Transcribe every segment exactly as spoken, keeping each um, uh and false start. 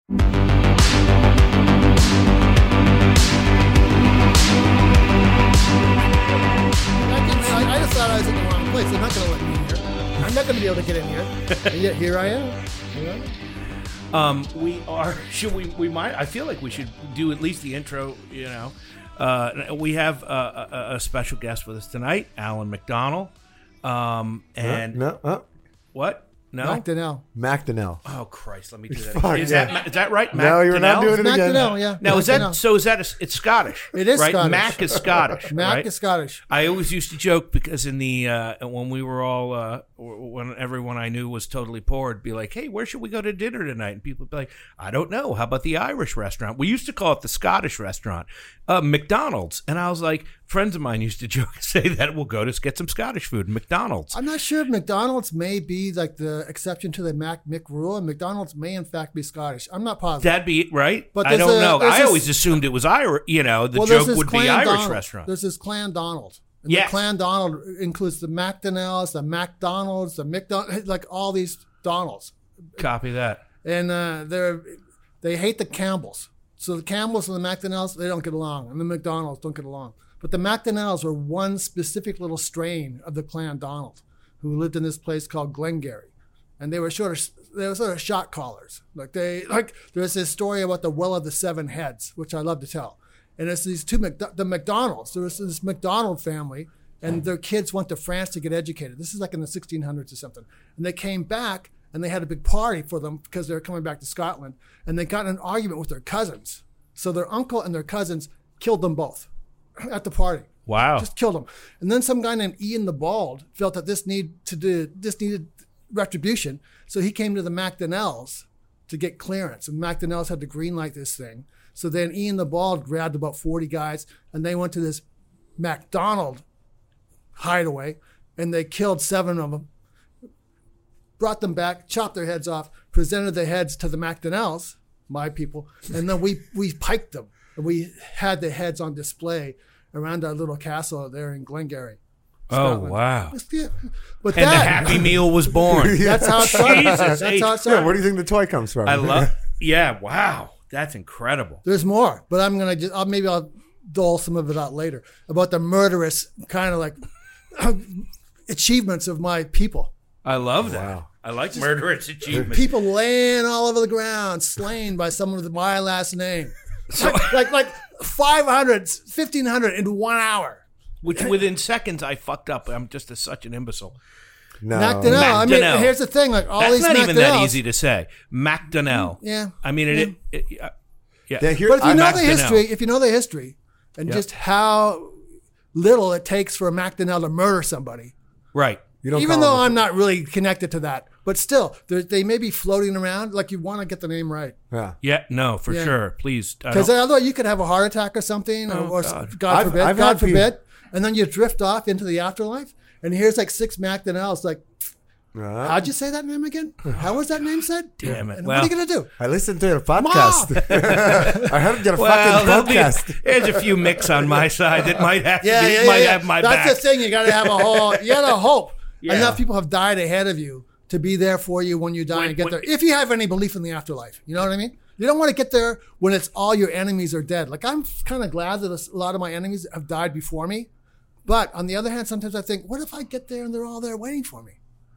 I just thought I was in the wrong place. They're not going to let me in here. I'm not going to be able to get in here. And yet here I am. Here I am. Um, we are. Should we? We might. I feel like we should do at least the intro. You know, uh, we have a, a, a special guest with us tonight, Alan McDonald. Um, and no, no, uh, what? No, McDonnell. McDonnell. Oh Christ! Let me do that. Fuck, is yeah. that is that right? No, you're not doing it again. McDonnell, yeah. Now is that McDonnell. so? Is that a, it's Scottish? It is right? Scottish. Mac is Scottish. Mac right? is Scottish. I always used to joke because in the uh, when we were all uh, when everyone I knew was totally poor, it'd be like, "Hey, where should we go to dinner tonight?" And people would be like, "I don't know. How about the Irish restaurant?" We used to call it the Scottish restaurant, uh, McDonald's, and I was like, friends of mine used to joke say that we'll go to get some Scottish food, McDonald's. I'm not sure if McDonald's may be like the exception to the Mac Mick rule, and McDonald's may in fact be Scottish. I'm not positive. That'd be right, But I there's don't a- know. there's I this- always assumed it was Irish. You know, the well, there's joke this would be Clan Irish Donald. restaurant. There's this Clan Donald. And Yes. The Clan Donald includes the McDonald's, the McDonald's, the McDonald's, like all these Donalds. Copy that. And uh, they're they hate the Campbells. So the Campbells and the McDonald's, they don't get along, and the McDonald's don't get along. But the McDonald's were one specific little strain of the Clan Donald, who lived in this place called Glengarry, and they were sort of they were sort of shot callers. Like they like there's this story about the Well of the Seven Heads, which I love to tell. And it's these two Mc, the McDonald's. There was this McDonald family, and their kids went to France to get educated. This is like in the sixteen hundreds or something. And they came back, and they had a big party for them because they were coming back to Scotland. And they got in an argument with their cousins. So their uncle and their cousins killed them both at the party. Wow. Just killed them. And then some guy named Ian the Bald felt that this need to do this needed retribution. So he came to the McDonald's to get clearance. And McDonald's had to greenlight this thing. So then Ian the Bald grabbed about forty guys, and they went to this McDonald hideaway, and they killed seven of them, brought them back, chopped their heads off, presented the heads to the McDonald's, my people, and then we, we piked them. And we had the heads on display around our little castle there in Glengarry. Oh, Scotland. wow. Yeah. But And that, the Happy Meal was born. that's how it started. Jesus, That's hey. how it started. Yeah, where do you think the toy comes from? I love. Yeah, wow. That's incredible. There's more, but I'm gonna just I'll, maybe I'll dole some of it out later about the murderous kind of like achievements of my people. I love that. Wow. I like murderous achievements. People laying all over the ground, slain by someone with my last name. like, like like five hundred, fifteen hundred in one hour. Which within seconds I fucked up. I'm just a, such an imbecile. No. McDonnell. I mean, McDonnell. here's the thing: like all That's these not even that McDonnells- easy to say. McDonnell. Yeah. I mean, it. it, it uh, yeah. Yeah, here- But if you I- know the McDonnell. history, if you know the history, and Yep. just how little it takes for a McDonnell to murder somebody, Right. You don't even call though them I'm not really connected to that, but still, they're- they may be floating around. Like you want to get the name right, a- yeah. Yeah. No, for Yeah. sure. Please. I because don't- otherwise you could have a heart attack or something, or, Oh, or God. God I've- forbid, I've God had people- forbid, and then you drift off into the afterlife. And here's like six McDonnells. Like, Uh, how'd you say that name again? How was that name said? Damn it. And Well- what are you gonna do? I listened to your podcast. I heard get a well, fucking there'll be- podcast. there's a few mix on my side that might have to Yeah, be, yeah, might yeah. have my That's back. the thing. You got to have a whole. You got to hope. Yeah. Enough people have died ahead of you to be there for you when you die When- and get when- there. If you have any belief in the afterlife, you know what I mean. You don't want to get there when it's all your enemies are dead. Like I'm kind of glad that a lot of my enemies have died before me, but on the other hand, sometimes I think, what if I get there and they're all there waiting for me?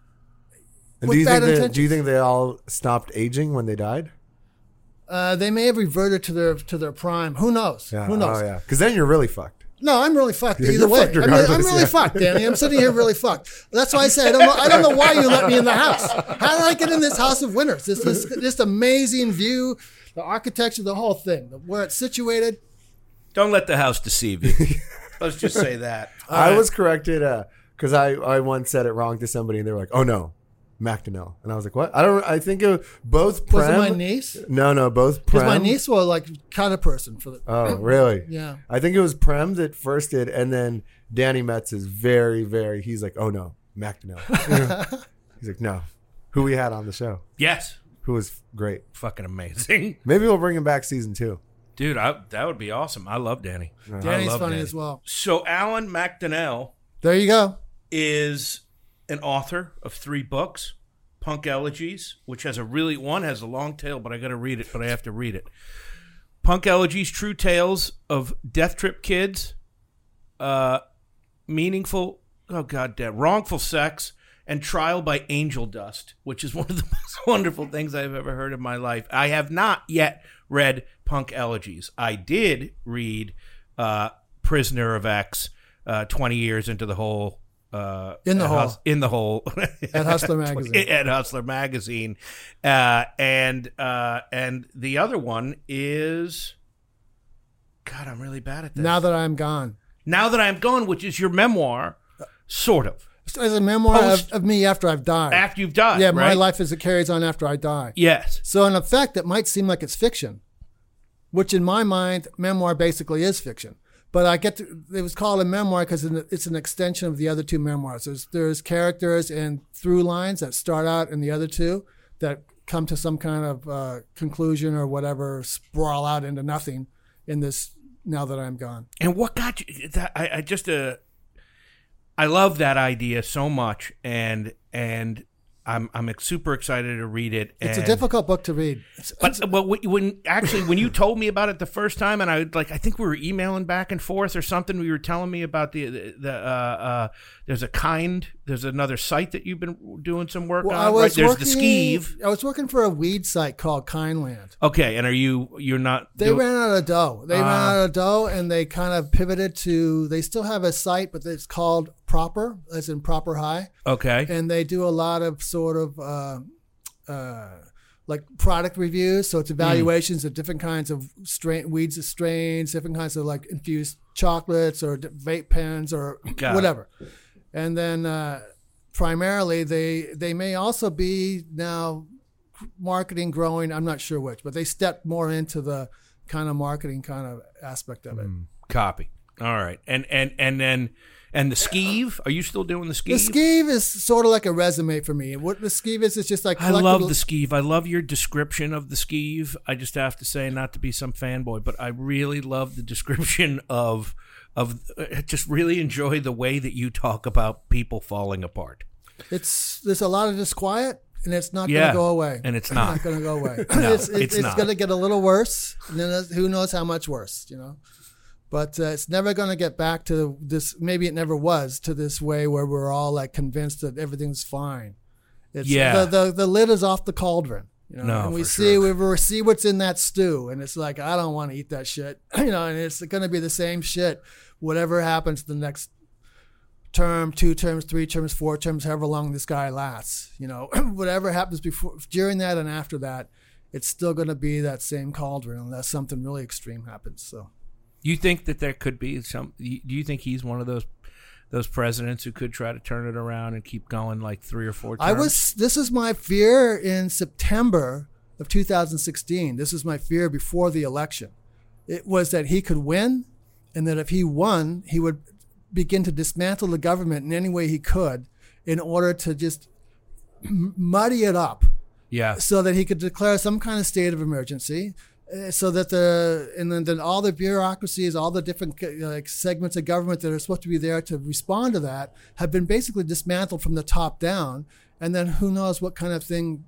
And with do you think bad they, intentions. do you think they all stopped aging when they died? Uh, they may have reverted to their to their prime. Who knows? Yeah. Who knows? Oh yeah. Because then you're really fucked. No, I'm really fucked Yeah, either you're way. fucked I mean, I'm regardless, really yeah. fucked, Danny. I'm sitting here really fucked. That's why I say I don't know. I don't know why you let me in the house. How did I get in this house of winners? This this this amazing view, the architecture, the whole thing, where it's situated. Don't let the house deceive you. Let's just say that. I was corrected because I, I once said it wrong to somebody and they were like, "Oh no, McDonnell," and I was like, "What?" I don't. I think it, both Prem. Was it my niece? No, no, both Because Prem. my niece was like kind of person for the. Oh, really? Yeah. I think it was Prem that first did, and then Danny Metz is very, very. He's like, "Oh no, McDonnell." He's like, "No, who we had on the show, Yes. who was great. Fucking amazing. Maybe we'll bring him back season two." Dude, I, that would be awesome. I love Danny. I Danny's love funny Danny. as well. So Alan McDonnell There you go. is an author of three books. Punk Elegies, which has a really one has a long tail, but I got to read it. But I have to read it. Punk Elegies: True Tales of Death Trip Kids, uh, meaningful. Oh god damn, wrongful sex. And Trial by Angel Dust, which is one of the most wonderful things I've ever heard in my life. I have not yet read Punk Elegies. I did read uh, Prisoner of X uh, twenty years into the hole. Uh, in the hole. Hus- in the hole. At Hustler Magazine. At Hustler Magazine. Uh, and, uh, and the other one is... God, I'm really bad at this. Now That I'm Gone. Now That I'm Gone, which is your memoir, sort of. As a memoir Post- of, of me after I've died. After you've died, Yeah, my right? life as it carries on after I die. Yes. So in effect, it might seem like it's fiction, which in my mind, memoir basically is fiction. But I get to, it was called a memoir because it's an extension of the other two memoirs. There's, there's characters and through lines that start out in the other two that come to some kind of uh, conclusion or whatever, sprawl out into nothing in this Now That I'm Gone. And what got you? That, I, I just uh, I love that idea so much, and and I'm I'm super excited to read it. It's and, a difficult book to read. It's, But but when actually when you told me about it the first time, and I like I think we were emailing back and forth or something. We were telling me about the the, the uh, uh, there's a kind there's another site that you've been doing some work well, on. I was right? There's working, the Skeeve. I was working for a weed site called Kindland. Okay, and are you you're not? They doing, ran out of dough. They Uh, ran out of dough, and they kind of pivoted to. They still have a site, but it's called Proper, as in Proper High, okay. and they do a lot of sort of uh, uh, like product reviews. So it's evaluations of different kinds of strain, weeds, strains, different kinds of like infused chocolates or vape pens or Got it. whatever. And then uh, primarily, they they may also be now marketing, growing. I'm not sure which, but they stepped more into the kind of marketing kind of aspect of it. Copy. All right, and and and then and the Skeeve. Are you still doing the Skeeve? The Skeeve is sort of like a resume for me. What the Skeeve is, is just like I collect love little- the Skeeve. I love your description of the Skeeve. I just have to say, not to be some fanboy, but I really love the description of of. Uh, just really enjoy the way that you talk about people falling apart. It's there's a lot of disquiet, and it's not Yeah, going to go away. and it's not. going to go away. No, it's it's it's not. going to get a little worse, and then who knows how much worse, you know. But uh, it's never going to get back to this. Maybe it never was to this way where we're all like convinced that everything's fine. It's, Yeah. The, the the lid is off the cauldron. You know, No, and we for see sure. we see what's in that stew, and it's like I don't want to eat that shit. You know, and it's going to be the same shit, whatever happens the next term, two terms, three terms, four terms, however long this guy lasts. You know, whatever happens before, during that, and after that, it's still going to be that same cauldron unless something really extreme happens. So. You think that there could be some? Do you think he's one of those those presidents who could try to turn it around and keep going like three or four terms? I was. This is my fear in September of two thousand sixteen. This is my fear before the election. It was that he could win, and that if he won, he would begin to dismantle the government in any way he could, in order to just m- muddy it up, Yeah. so that he could declare some kind of state of emergency. Uh, So that the and then, then all the bureaucracies, all the different uh, like segments of government that are supposed to be there to respond to that have been basically dismantled from the top down, and then who knows what kind of thing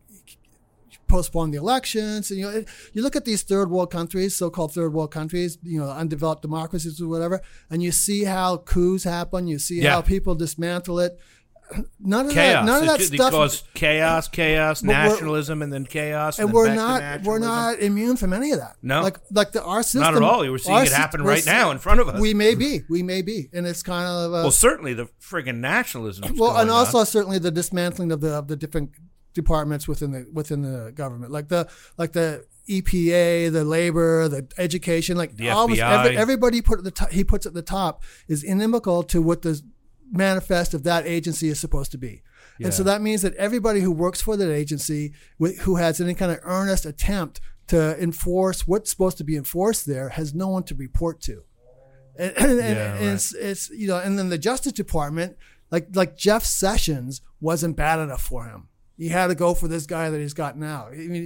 postpone the elections. And you know, it, you look at these third world countries, so-called third world countries, you know, undeveloped democracies or whatever, and you see how coups happen. You see Yeah. how people dismantle it. None of Chaos. that, none of that It- stuff. Because chaos, chaos, But we're- nationalism, and then chaos, and, and then we're back to not we're nationalism. not immune from any of that. No. like like the our system. Not at all. We're seeing our it sys- happen we're right s- now in front of us. We may be, we may be, and it's kind of uh, well, certainly the friggin' nationalism. well, and also certainly the dismantling of the of the different departments within the within the government, like the like the E P A, the labor, the education, like The almost F B I. every, everybody put at the top, he puts at the top is inimical to what the manifest of that agency is supposed to be. And so Yeah. that means that everybody who works for that agency, wh- who has any kind of earnest attempt to enforce what's supposed to be enforced there, has no one to report to. And, and, and, Yeah, and right. it's, it's, you know, and then the Justice Department, like, like Jeff Sessions wasn't bad enough for him. He had to go for this guy that he's got now. I mean,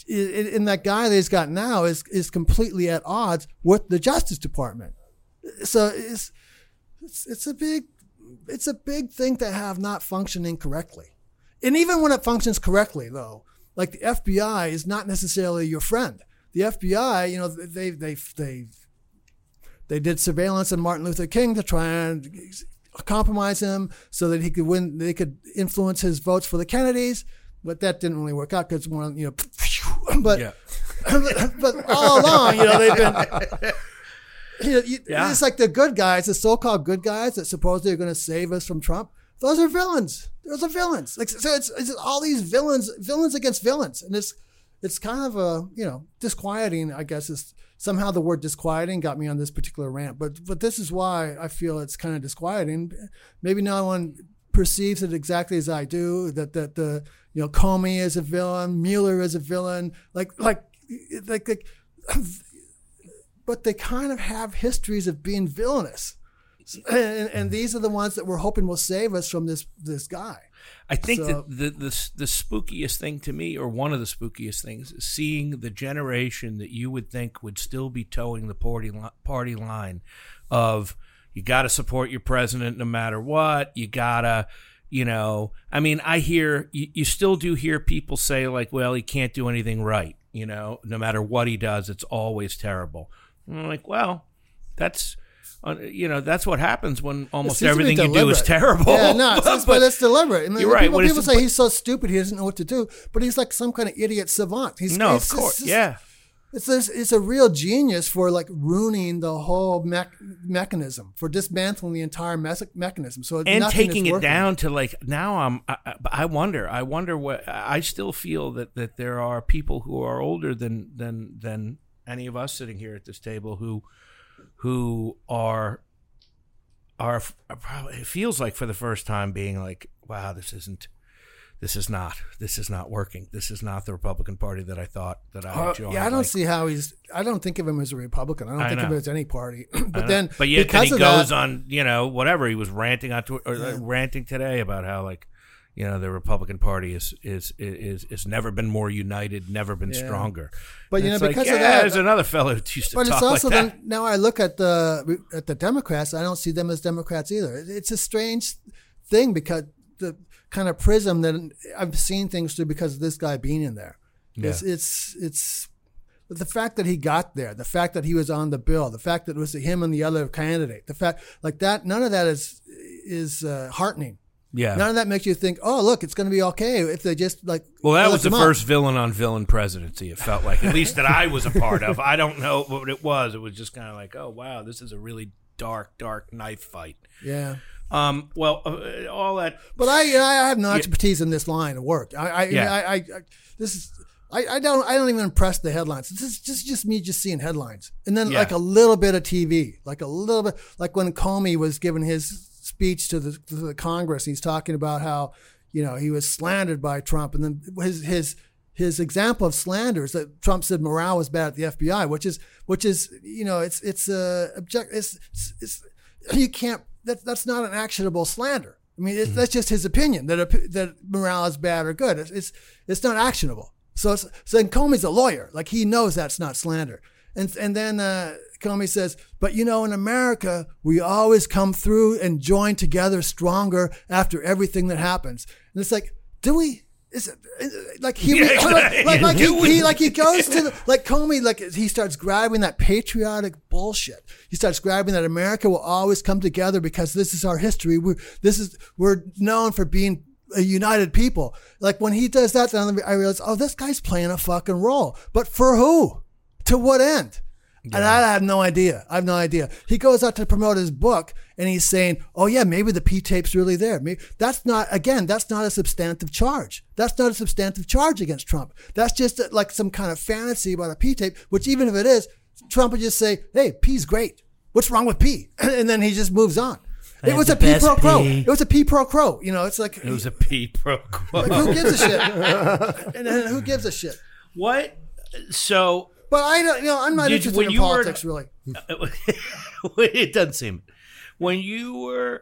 i- and that guy that he's got now is, is completely at odds with the Justice Department. So it's, it's, it's a big, it's a big thing to have not functioning correctly. and even when it functions correctly, though, like the F B I is not necessarily your friend. The F B I, you know, they they they they did surveillance on Martin Luther King to try and compromise him so that he could win. They could influence his votes for the Kennedys, but that didn't really work out because one, you know, but Yeah. but all along, you know, they've been. You know, you, Yeah. It's like the good guys, the so-called good guys that supposedly are going to save us from Trump. Those are villains. Those are villains. Like so, it's, it's all these villains, villains against villains, and it's it's kind of a you know disquieting. I guess is somehow the word disquieting got me on this particular rant. But but this is why I feel it's kind of disquieting. Maybe no one perceives it exactly as I do. That that the you know Comey is a villain, Mueller is a villain. Like like like. like but they kind of have histories of being villainous. And, and these are the ones that we're hoping will save us from this this guy. I think So- that the, the the spookiest thing to me, or one of the spookiest things, is seeing the generation that you would think would still be towing the party li- party line of you got to support your president no matter what. You gotta, you know. I mean, I hear you, you still do hear people say like, well, he can't do anything right. You know, no matter what he does, it's always terrible. And I'm like, well, that's. Uh, you know, that's what happens when almost seems to be everything you do is deliberate. terrible. Yeah, no, it's, it's, but it's deliberate. I mean, You're right. People, When it's- people say he's so stupid he doesn't know what to do, but he's like some kind of idiot savant. He's, no, it's, of course, it's, yeah. It's this, it's a real genius for like ruining the whole mech- mechanism, for dismantling the entire mes- mechanism. So And nothing taking is it working. down to like now I'm I, I- I wonder I wonder what I still feel that, that there are people who are older than than than any of us sitting here at this table who who are are, are probably, it feels like for the first time being like, wow, this isn't this is not this is not working. This is not the Republican Party that I thought that I Uh, joined. yeah, I don't Like, see how he's. I don't think of him as a Republican. I don't I think of know. him as any party. I but know. then, but yet then because he of goes that, on, you know, whatever he was ranting on Twitter, or uh, ranting today about how like, you know, the Republican Party is is is is never been more united, never been Yeah. stronger. But, And you know, it's like, because of yeah, that- there's another fellow who used to But talk it's also like that. then now I look at the at the Democrats. I don't see them as Democrats either. It's a strange thing because the kind of prism that I've seen things through because of this guy being in there. It's Yeah. it's it's the fact that he got there, the fact that he was on the bill, the fact that it was him and the other candidate, the fact like that. None of that is is uh, heartening. Yeah. None of that makes you think, oh, look, it's going to be okay if they just like. Well, that let was the them up. first villain on villain presidency. It felt like, at least that I was a part of. I don't know what it was. It was just kind of like, oh wow, this is a really dark, dark knife fight. Yeah. Um. Well, uh, all that. But I, I have no expertise in this line of work. I, I, Yeah. I, I, I this is, I, I don't, I don't even press the headlines. This is just, just me just seeing headlines, and then Yeah. like a little bit of T V, like a little bit, like when Comey was giving his speech to the, to the Congress, he's talking about how, you know, he was slandered by Trump, and then his, his, his example of slander is that Trump said morale was bad at the F B I, which is, which is, you know, it's, it's a object, it's, it's, it's you can't. That, that's not an actionable slander. I mean, it's, that's just his opinion that a, that morale is bad or good. It's it's, it's not actionable. So it's, so then Comey's a lawyer, like he knows that's not slander. And and then uh, Comey says, but you know, in America, we always come through and join together stronger after everything that happens. And it's like, do we? Is it like he Yeah, like, like, like do he, we? he like he goes to the, like Comey, like he starts grabbing that patriotic bullshit. He starts grabbing that America will always come together because this is our history. We're this is we're known for being a united people. Like when he does that, then I realize, oh, this guy's playing a fucking role. But for who? To what end? And I have no idea. I have no idea. He goes out to promote his book and he's saying, oh yeah, maybe the P-tape's really there. Maybe, that's not, again, that's not a substantive charge. That's not a substantive charge against Trump. That's just like some kind of fantasy about a P-tape, which even if it is, Trump would just say, hey, P's great. What's wrong with P? And then he just moves on. It was a P pro quo. It was a P pro quo. You know, it's like, It was a P pro quo. like who gives a shit? And then who gives a shit? What? So But I don't, you know, I'm not Did- interested when in you were- politics, really. it doesn't seem. When you were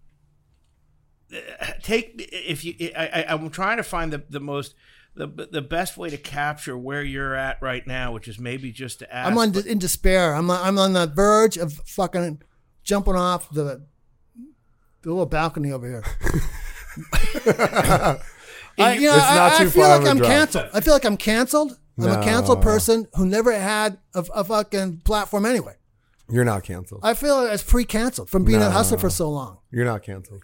take if you, I, I, I'm trying to find the the most the the best way to capture where you're at right now, which is maybe just to ask. I'm on but- in despair. I'm I'm on the verge of fucking jumping off the the little balcony over here. I, you know, It's I, not I too feel far like of a I'm drop. canceled. I feel like I'm canceled. I'm No. a canceled person who never had a, a fucking platform anyway. You're not canceled. I feel like I was pre-canceled from being No. a hustler for so long. You're not canceled.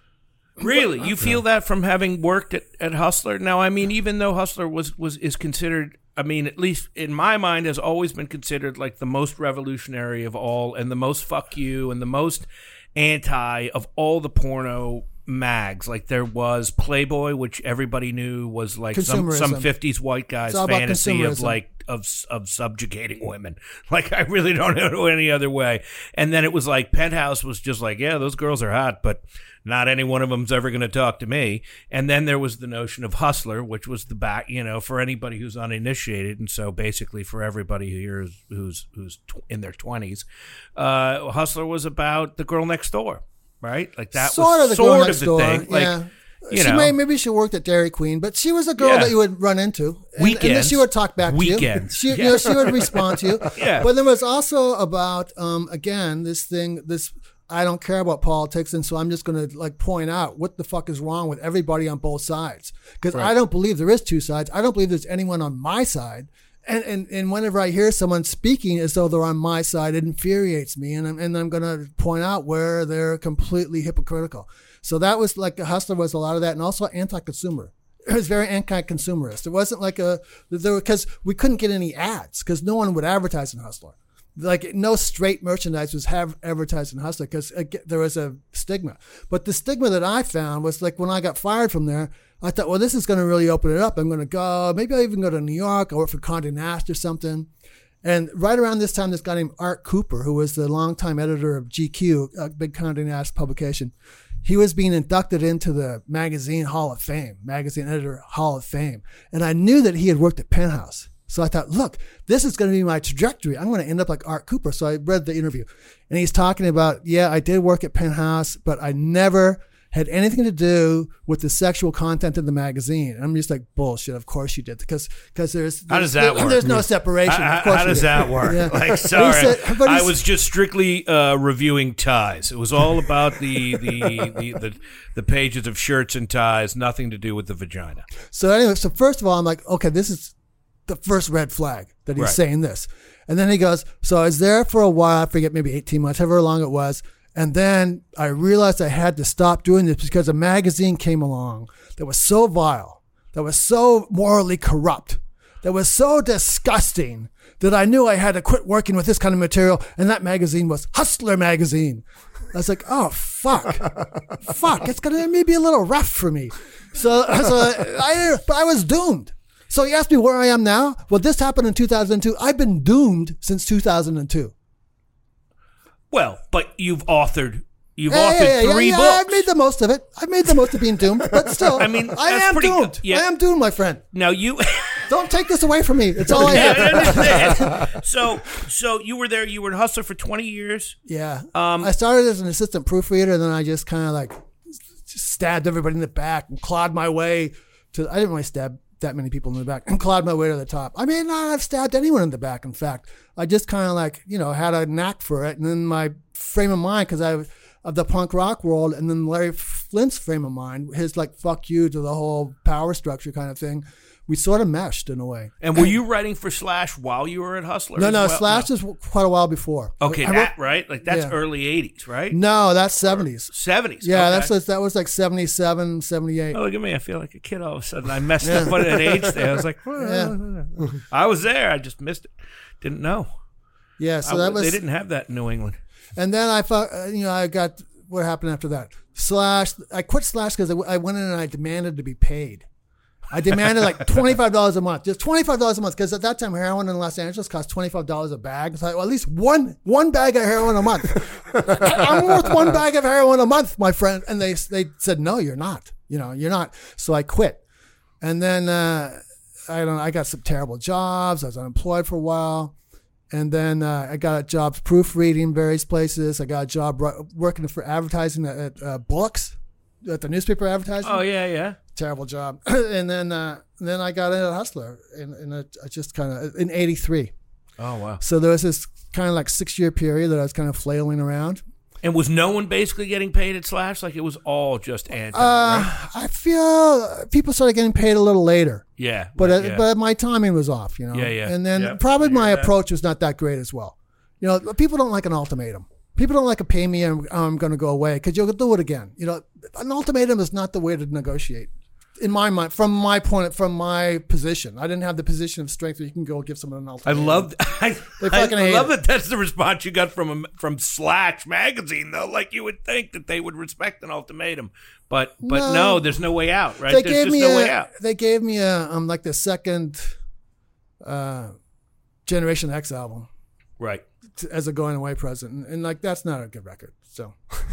Really, you feel that from having worked at, at Hustler? Now, I mean, even though Hustler was, was is considered, I mean, at least in my mind, has always been considered like the most revolutionary of all, and the most fuck you, and the most anti of all the porno mags. Like there was Playboy, which everybody knew was like some Consumerism. some fifties white guy's It's all about fantasy of consumerism. like of of subjugating women. Like I really don't know any other way. And then it was like Penthouse was just like, yeah, those girls are hot, but not any one of them's ever going to talk to me. And then there was the notion of Hustler, which was the back, you know, for anybody who's uninitiated, and so basically for everybody here who's who's, who's tw- in their twenties, uh, Hustler was about the girl next door, right? Like that Sort was of the girl sort of next the door. thing. Like, yeah. you she know, may, maybe she worked at Dairy Queen, but she was a girl Yeah. that you would run into. And, and then Weekends. she would talk back to Weekends. you. She, you know, she would respond to you. Yeah. But there was also about, um, again, this thing, this, I don't care about politics, and so I'm just going to like point out what the fuck is wrong with everybody on both sides. Because Right. I don't believe there is two sides. I don't believe there's anyone on my side. And, and and whenever I hear someone speaking as though they're on my side, it infuriates me, and I'm and I'm going to point out where they're completely hypocritical. So that was like a Hustler was a lot of that, and also anti-consumer. It was very anti-consumerist. It wasn't like a there because we couldn't get any ads because no one would advertise in Hustler. Like no straight merchandise was have advertised in Hustler because there was a stigma. But the stigma that I found was like when I got fired from there, I thought, well, this is going to really open it up. I'm going to go, maybe I'll even go to New York or work for Condé Nast or something. And right around this time, this guy named Art Cooper, who was the longtime editor of G Q, a big Condé Nast publication, he was being inducted into the magazine Hall of Fame, magazine editor Hall of Fame. And I knew that he had worked at Penthouse. So I thought, look, this is going to be my trajectory. I'm going to end up like Art Cooper. So I read the interview and he's talking about, yeah, I did work at Penthouse, but I never had anything to do with the sexual content of the magazine. And I'm just like, bullshit. Of course you did. Because because there's, there's How does that there- work? There's no separation. How, of course how you does did. that work? Yeah. Like, But sorry, he said- but I he's- was just strictly uh, reviewing ties. It was all about the the, the the the pages of shirts and ties, nothing to do with the vagina. So anyway, so first of all, I'm like, okay, this is the first red flag that he's Right. saying this. And then he goes, so I was there for a while, I forget, maybe eighteen months, however long it was. And then I realized I had to stop doing this because a magazine came along that was so vile, that was so morally corrupt, that was so disgusting that I knew I had to quit working with this kind of material. And that magazine was Hustler Magazine. I was like, oh, fuck. fuck. It's going to maybe a little rough for me. So, so I, but I was doomed. So you asked me where I am now? Well, this happened in two thousand two. I've been doomed since two thousand two. Well, but you've authored you've Yeah, authored yeah, yeah, three yeah, books. I've made the most of it. I've made the most of being doomed, but still, I mean, I that's am pretty doomed. good. Yeah. I am doomed, my friend. Now you. Don't take this away from me. It's all I Yeah, have. I understand. So, so you were there. You were a Hustler for twenty years. Yeah. Um, I started as an assistant proofreader, and then I just kind of like just stabbed everybody in the back and clawed my way to. I didn't really stab that many people in the back and clawed my way to the top. I may not have stabbed anyone in the back. In fact, I just kind of like you know had a knack for it, and then my frame of mind because I. Of the punk rock world, and then Larry Flint's frame of mind, his like fuck you to the whole power structure kind of thing, we sort of meshed in a way. And were you writing for Slash while you were at Hustler? No, as no, well? Slash is quite a while before. Okay, I that wrote- right? Like that's Yeah. early eighties, right? No, that's seventies. Seventies. Yeah, okay. that's that was like seventy-seven, seventy-eight. Oh, look at me! I feel like a kid all of a sudden. I messed up at an age there. I was like, Yeah. I was there. I just missed it. Didn't know. Yeah, so I- that was, they didn't have that in New England. and then I thought, uh, you know, I got what happened after that. Slash, I quit Slash because I, I went in and I demanded to be paid. I demanded like twenty-five dollars a month, just twenty-five dollars a month, because at that time heroin in Los Angeles cost twenty-five dollars a bag. So I, well, at least one one bag of heroin a month. I'm worth one bag of heroin a month, my friend. And they they said, no, you're not. You know, you're not. So I quit. And then uh, I don't know, I got some terrible jobs. I was unemployed for a while. And then uh, I got jobs proofreading various places. I got a job ru- working for advertising at, at uh, books, at the newspaper advertising. Oh yeah, yeah. Terrible job. and then uh, then I got into Hustler in, in a, I just kind of in eighty-three. Oh wow. So there was this kind of like six year period that I was kind of flailing around. And was no one basically getting paid at Slash? Like it was all just Anton, Uh, right? I feel people started getting paid a little later, Yeah. but uh, yeah. but my timing was off, you know. Yeah, yeah. And then Yeah, probably I hear my that. approach was not that great as well. You know, people don't like an ultimatum. People don't like a pay me and I'm going to go away because you'll do it again. You know, an ultimatum is not the way to negotiate. In my mind, from my point, from my position, I didn't have the position of strength where you can go give someone an I ultimatum. love, I, They I, fucking I hate love it. that that's the response you got from a, from Slash magazine, though. Like you would think that they would respect an ultimatum, but but no, No. there's no way out, right? They there's gave just me no a, way out. They gave me a um like the second uh, Generation X album Right. to, as a going away present, and, and like that's not a good record. So,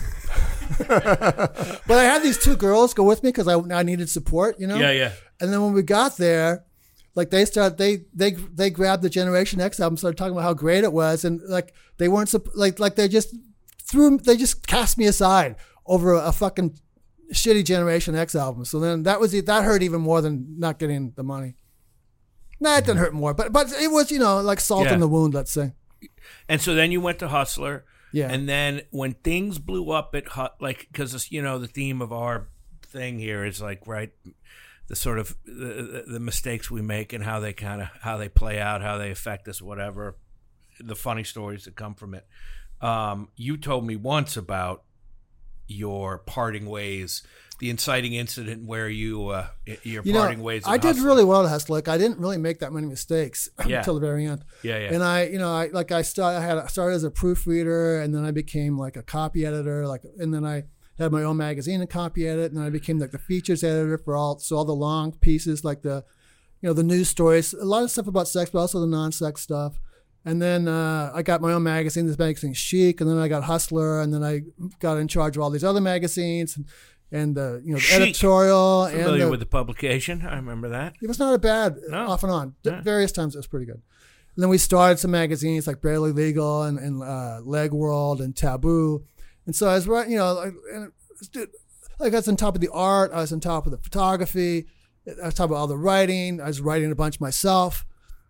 but I had these two girls go with me because I, I needed support, you know. Yeah, yeah. And then when we got there, like they started, they they they grabbed the Generation X album, started talking about how great it was, and like they weren't supp- like like they just threw, they just cast me aside over a, a fucking shitty Generation X album. So then that was that hurt even more than not getting the money. Nah, it didn't hurt more, but but it was, you know, like salt Yeah. in the wound, let's say. And so then you went to Hustler. Yeah. And then when things blew up at Hut, like, because, you know, the theme of our thing here is like, right, the sort of the, the mistakes we make and how they kind of, how they play out, how they affect us, whatever, the funny stories that come from it. Um, you told me once about your parting ways, the inciting incident where you, uh, your You parting know, ways. I at did Hustler. really well at Hustler. Like, I didn't really make that many mistakes Yeah. until the very end. Yeah, yeah. And I, you know, I like I started. I had I started as a proofreader, and then I became like a copy editor. Like, and then I had my own magazine to copy edit, and then I became like the features editor for all so all the long pieces, like the, you know, the news stories, a lot of stuff about sex, but also the non-sex stuff. And then uh, I got my own magazine, this magazine Chic, and then I got Hustler, and then I got in charge of all these other magazines, and, and uh, you know, the Chic. editorial. Familiar and the, with the publication. I remember that. it was not a bad, No. off and on. D- Yeah. Various times it was pretty good. And then we started some magazines like Barely Legal and, and uh, Leg World and Taboo. And so I was writing, you know, like, and it was, dude, like I was on top of the art, I was on top of the photography, I was top of all the writing, I was writing a bunch myself.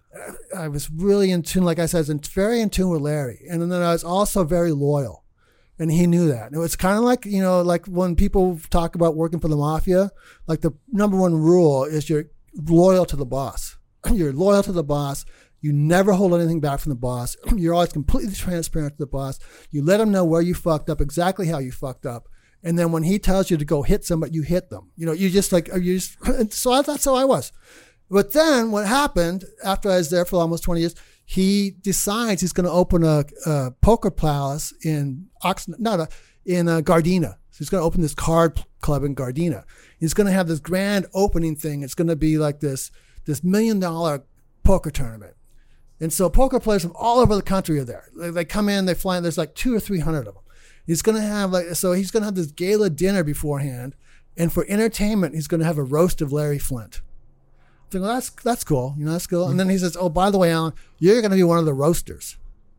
I was really in tune, like I said, I was in, very in tune with Larry. And then I was also very loyal. And he knew that. And it was kind of like, you know, like when people talk about working for the mafia, like the number one rule is you're loyal to the boss. You're loyal to the boss. You never hold anything back from the boss. You're always completely transparent to the boss. You let him know where you fucked up, exactly how you fucked up. And then when he tells you to go hit somebody, you hit them. You know, you just like, you just, so I, that's how I was. But then what happened after I was there for almost twenty years, he decides he's going to open a, a poker palace in Oxnard, not a, in uh, Gardena. So he's going to open this card club in Gardena. He's going to have this grand opening thing. It's going to be like this, this million dollar poker tournament. And so poker players from all over the country are there. They, they come in, they fly in. There's like two or three hundred of them. He's going to have like, so he's going to have this gala dinner beforehand. And for entertainment, he's going to have a roast of Larry Flint. I think, well, that's that's cool, you know, that's cool. And then he says, "Oh, by the way, Alan, you're going to be one of the roasters."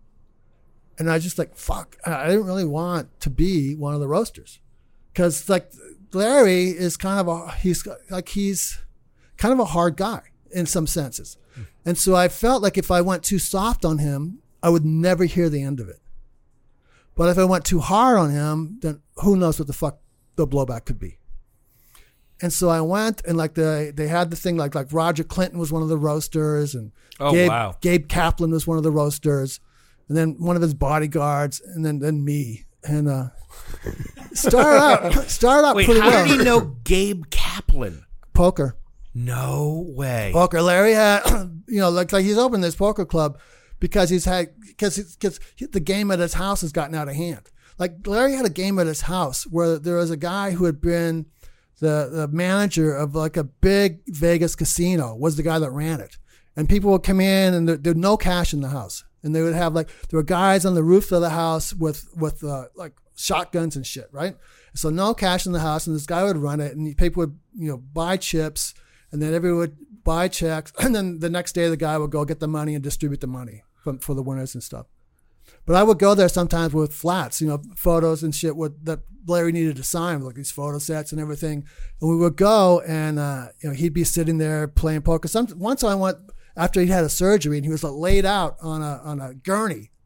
And I just like, fuck, I didn't really want to be one of the roasters, because like Larry is kind of a he's like he's kind of a hard guy in some senses, and so I felt like if I went too soft on him, I would never hear the end of it. But if I went too hard on him, then who knows what the fuck the blowback could be. And so I went, and like the they had the thing like like Roger Clinton was one of the roasters, and Oh, Gabe, wow. Gabe Kaplan was one of the roasters, and then one of his bodyguards, and then then me, and uh, started out started out Wait, pretty how well. did he know Gabe Kaplan? Poker, No way. poker. Larry had, you know, like like he's opened this poker club because he's had because because the game at his house has gotten out of hand. Like Larry had a game at his house where there was a guy who had been the, the manager of like a big Vegas casino, was the guy that ran it. And people would come in and there, there was no cash in the house. And they would have like, there were guys on the roof of the house with, with uh, like shotguns and shit, right? So no cash in the house, and this guy would run it, and people would, you know, buy chips, and then everyone would buy checks. And then the next day the guy would go get the money and distribute the money from, for the winners and stuff. But I would go there sometimes with flats, you know, photos and shit with, that Larry needed to sign, like these photo sets and everything. And we would go, and uh, you know, he'd be sitting there playing poker. Some, once I went after he'd had a surgery, and he was like laid out on a on a gurney,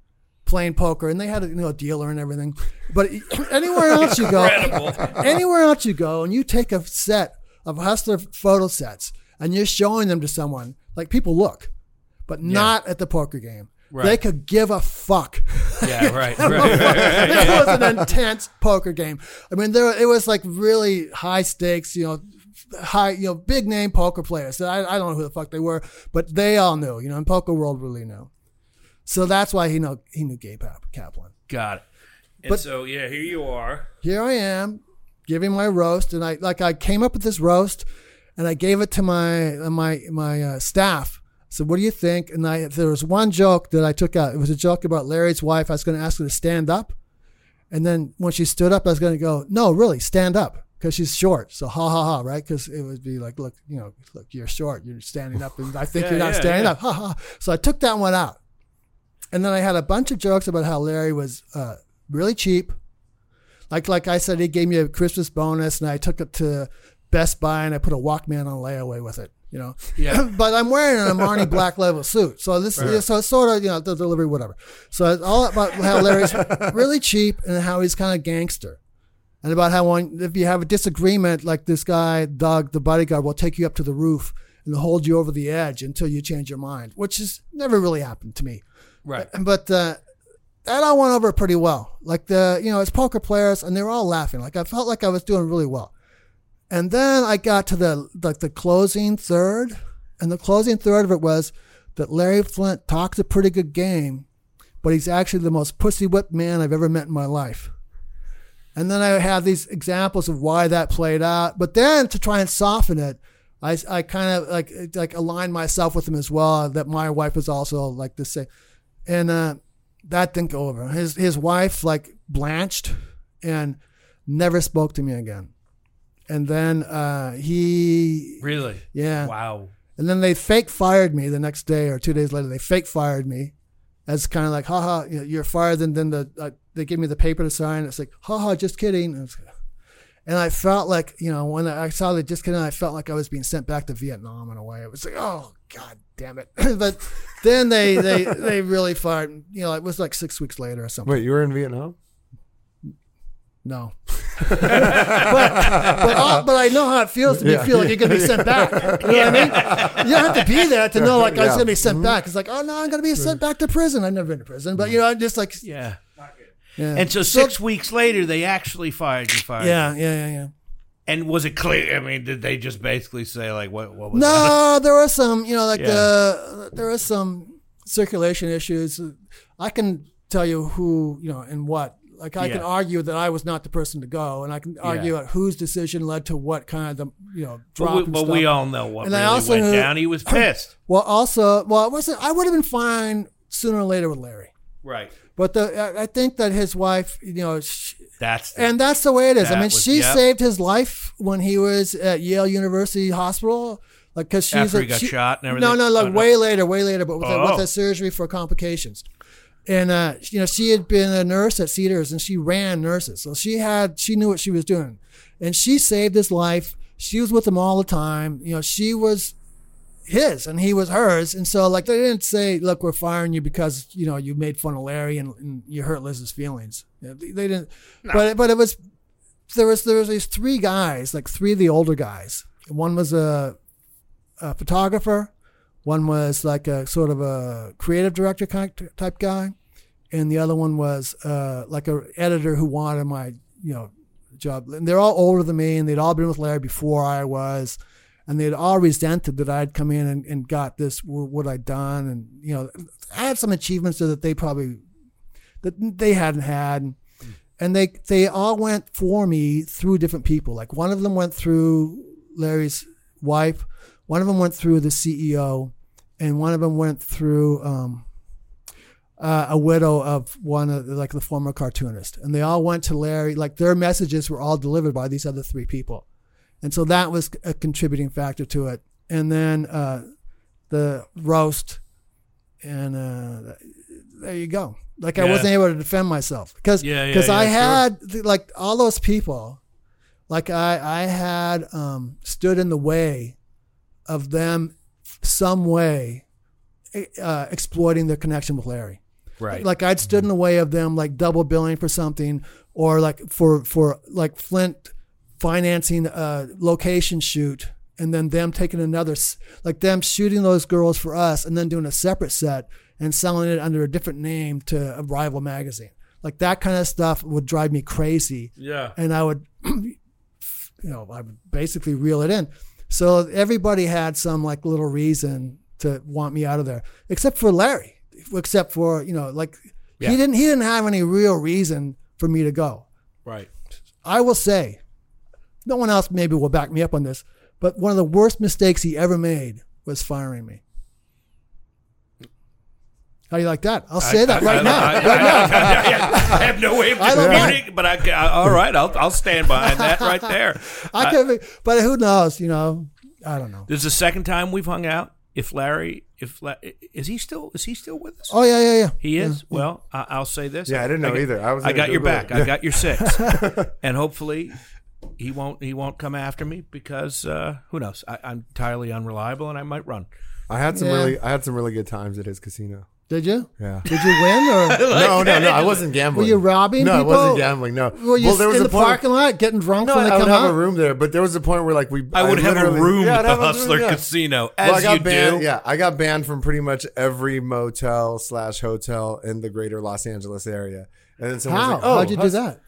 playing poker, and they had a you know a dealer and everything. But anywhere else you go, anywhere else you go, and you take a set of Hustler photo sets, and you're showing them to someone, like people look, but yeah. not at the poker game. Right. They could give a fuck. Yeah, right, right, right, right. It was an intense poker game. I mean, there it was like really high stakes, you know, high, you know, big name poker players. I, I don't know who the fuck they were, but they all knew, you know, in poker world really knew. So that's why he know he knew Gabe Kaplan. Got it. And but so yeah, here you are. Here I am, giving my roast, and I like I came up with this roast, and I gave it to my my my uh, staff. So what do you think? And I, there was one joke that I took out. It was a joke about Larry's wife. I was going to ask her to stand up. And then when she stood up, I was going to go, no, really, stand up. Because she's short. So ha, ha, ha, right? Because it would be like, look, you know, look, you're short. You're standing up. And I think yeah, you're not yeah, standing yeah. up. Ha, ha. So I took that one out. And then I had a bunch of jokes about how Larry was uh, really cheap. Like, like I said, he gave me a Christmas bonus, and I took it to Best Buy, and I put a Walkman on layaway with it. You know, yeah. But I'm wearing an Armani black label suit, so this, right. so it's sort of you know the delivery, whatever. So it's all about how Larry's really cheap and how he's kind of gangster, and about how when, if you have a disagreement, like this guy Doug, the bodyguard, will take you up to the roof and hold you over the edge until you change your mind, which has never really happened to me. Right. But, but uh, that all went over pretty well. Like the you know, it's poker players, and they were all laughing. Like I felt like I was doing really well. And then I got to the like the closing third, and the closing third of it was that Larry Flynt talks a pretty good game, but he's actually the most pussy-whipped man I've ever met in my life. And then I had these examples of why that played out. But then to try and soften it, I, I kind of like like aligned myself with him as well, that my wife was also like the same. And uh, that didn't go over. His his wife like blanched and never spoke to me again. And then uh, he... Really? Yeah. Wow. And then they fake fired me the next day or two days later. They fake fired me as kind of like, haha, you're fired. And then the uh, they gave me the paper to sign. It's like, haha, just kidding. And, and I felt like, you know, when I saw the just kidding, I felt like I was being sent back to Vietnam in a way. It was like, oh, God damn it. But then they, they, they really fired, you know, it was like six weeks later or something. Wait, you were in Vietnam? No. but, but, uh, but I know how it feels to be, yeah. feel like you're going to be sent back. You know yeah. what I mean? You don't have to be there to know like yeah. I was going to be sent mm-hmm. back. It's like, oh, no, I'm going to be sent back to prison. I've never been to prison. But, you know, I'm just like... Yeah. yeah. And so six so, weeks later, they actually fired you. Fired yeah, you. yeah, yeah, yeah. And was it clear? I mean, did they just basically say, like, what, what was no, that? No, there was some, you know, like yeah. the, there was some circulation issues. I can tell you who, you know, and what. Like I yeah. can argue that I was not the person to go, and I can argue yeah. whose decision led to what kind of the you know drop. But we, and but stuff. we all know what and really I also went knew, down. He was pissed. Well, also, well, it wasn't. I would have been fine sooner or later with Larry. Right. But the I think that his wife, you know, she, that's the, and that's the way it is. I mean, was, she yep. saved his life when he was at Yale University Hospital. Like, cause she's after a, he got she, shot and everything. No, no, like oh, way no. later, way later, but with, oh. a, with a surgery for complications. And, uh, you know, she had been a nurse at Cedars, and she ran nurses. So she had, she knew what she was doing. And she saved his life. She was with him all the time. You know, she was his and he was hers. And so, like, they didn't say, look, we're firing you because, you know, you made fun of Larry and, and you hurt Liz's feelings. You know, they, they didn't. No. But but it was, there was, there was these three guys, like three of the older guys. One was a, a photographer. One was like a sort of a creative director type guy, and the other one was uh, like a editor who wanted my you know job. And they're all older than me, and they'd all been with Larry before I was, and they'd all resented that I'd come in and, and got this what I'd done, and you know I had some achievements that they probably that they hadn't had, and they they all went for me through different people. Like one of them went through Larry's wife, one of them went through the C E O. And one of them went through um, uh, a widow of one of like the former cartoonist, and they all went to Larry. Like their messages were all delivered by these other three people, and so that was a contributing factor to it. And then uh, the roast, and uh, there you go. Like yeah. I wasn't able to defend myself because because yeah, yeah, yeah, I sure. had like all those people, like I I had um, stood in the way of them. Some way uh, exploiting their connection with Larry. Right. Like I'd stood in the way of them, like double billing for something, or like for for like Flint financing a location shoot, and then them taking another, like them shooting those girls for us, and then doing a separate set and selling it under a different name to a rival magazine. Like that kind of stuff would drive me crazy. Yeah. And I would, you know, I would basically reel it in. So everybody had some like little reason to want me out of there, except for Larry, except for, you know, like Yeah. he didn't, he didn't have any real reason for me to go. Right. I will say, no one else maybe will back me up on this, but one of the worst mistakes he ever made was firing me. How do you like that? I'll say I, that I, right I, now. I, right I, now. I, I have no way of I don't disputing, but I, I, all right, I'll, I'll stand behind that right there. I could be, but who knows? You know, I don't know. This is the second time we've hung out. If Larry, if La- is he still is he still with us? Oh yeah, yeah, yeah. He is. Yeah. Well, I, I'll say this. Yeah, I didn't know got- either. I was. I gonna got your Google back. it. I got your six, and hopefully he won't he won't come after me because uh, who knows? I, I'm entirely unreliable, and I might run. I had some Yeah. really, I had some really good times at his casino. Did you? Yeah. Did you win or No, no, no. I wasn't gambling. were you robbing No, people? I wasn't gambling. No. Were you well, there was in a the point. parking lot getting drunk no, when they I would come have out? a room there, but there was a point where like we. I would have a literally- room yeah, at I'd the have a room, Hustler yeah. Casino, Well, as I got you banned, do. Yeah, I got banned from pretty much every motel slash hotel in the greater Los Angeles area. And then someone How? was like, "Oh, How'd you do hus- that?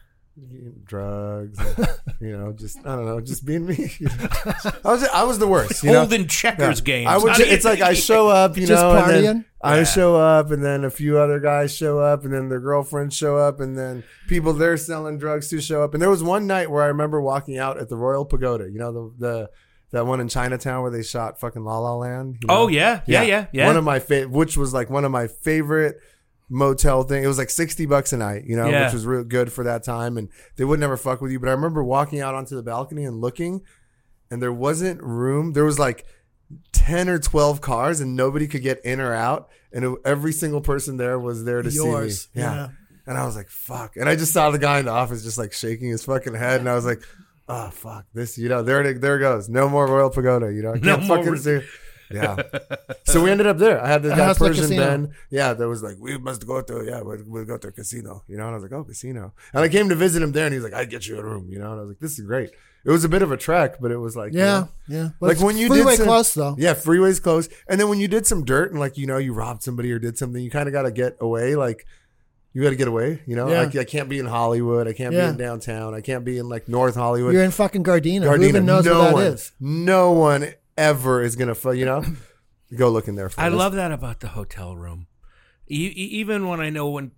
Drugs, and, you know, just I don't know, just being me. I was I was the worst. You know? Holding checkers Yeah. games. I would. How ju- do you- it's like I show up, you Just know, and partying? then I Yeah. show up, and then a few other guys show up, and then their girlfriends show up, and then people they're selling drugs to show up. And there was one night where I remember walking out at the Royal Pagoda. You know the the that one in Chinatown where they shot fucking La La Land. You know? Oh yeah, yeah, yeah, yeah. One of my fa- which was like one of my favorite motel thing. It was like sixty bucks a night, you know, Yeah. which was real good for that time. And they would never fuck with you. But I remember walking out onto the balcony and looking, and there wasn't room. There was like ten or twelve cars, and nobody could get in or out. And it, every single person there was there to Yours, see me. Yeah. yeah. And I was like, fuck. And I just saw the guy in the office just like shaking his fucking head. And I was like, oh, fuck. This, you know, there it, there it goes. No more Royal Pagoda. You know, I No can't more fucking Ro- see. Yeah. So we ended up there. I had this At guy, Hustler Persian Casino. Ben. Yeah, that was like, we must go to, yeah, we'll, we'll go to a casino. You know, and I was like, oh, casino. And I came to visit him there, and he was like, I'd get you a room, you know? And I was like, this is great. It was a bit of a trek, but it was like, you Yeah, know, yeah. But like it's when you freeway did some, close though. Yeah, freeway's close. And then when you did some dirt and like, you know, you robbed somebody or did something, you kind of got to get away. Like, you got to get away, you know? Yeah. Like, I can't be in Hollywood. I can't Yeah. be in downtown. I can't be in like North Hollywood. You're in fucking Gardena. Who Gardena. even knows no what that one, is? No one ever is going to, you know? Go looking there for I this. love that about the hotel room. E- e- even when I know when,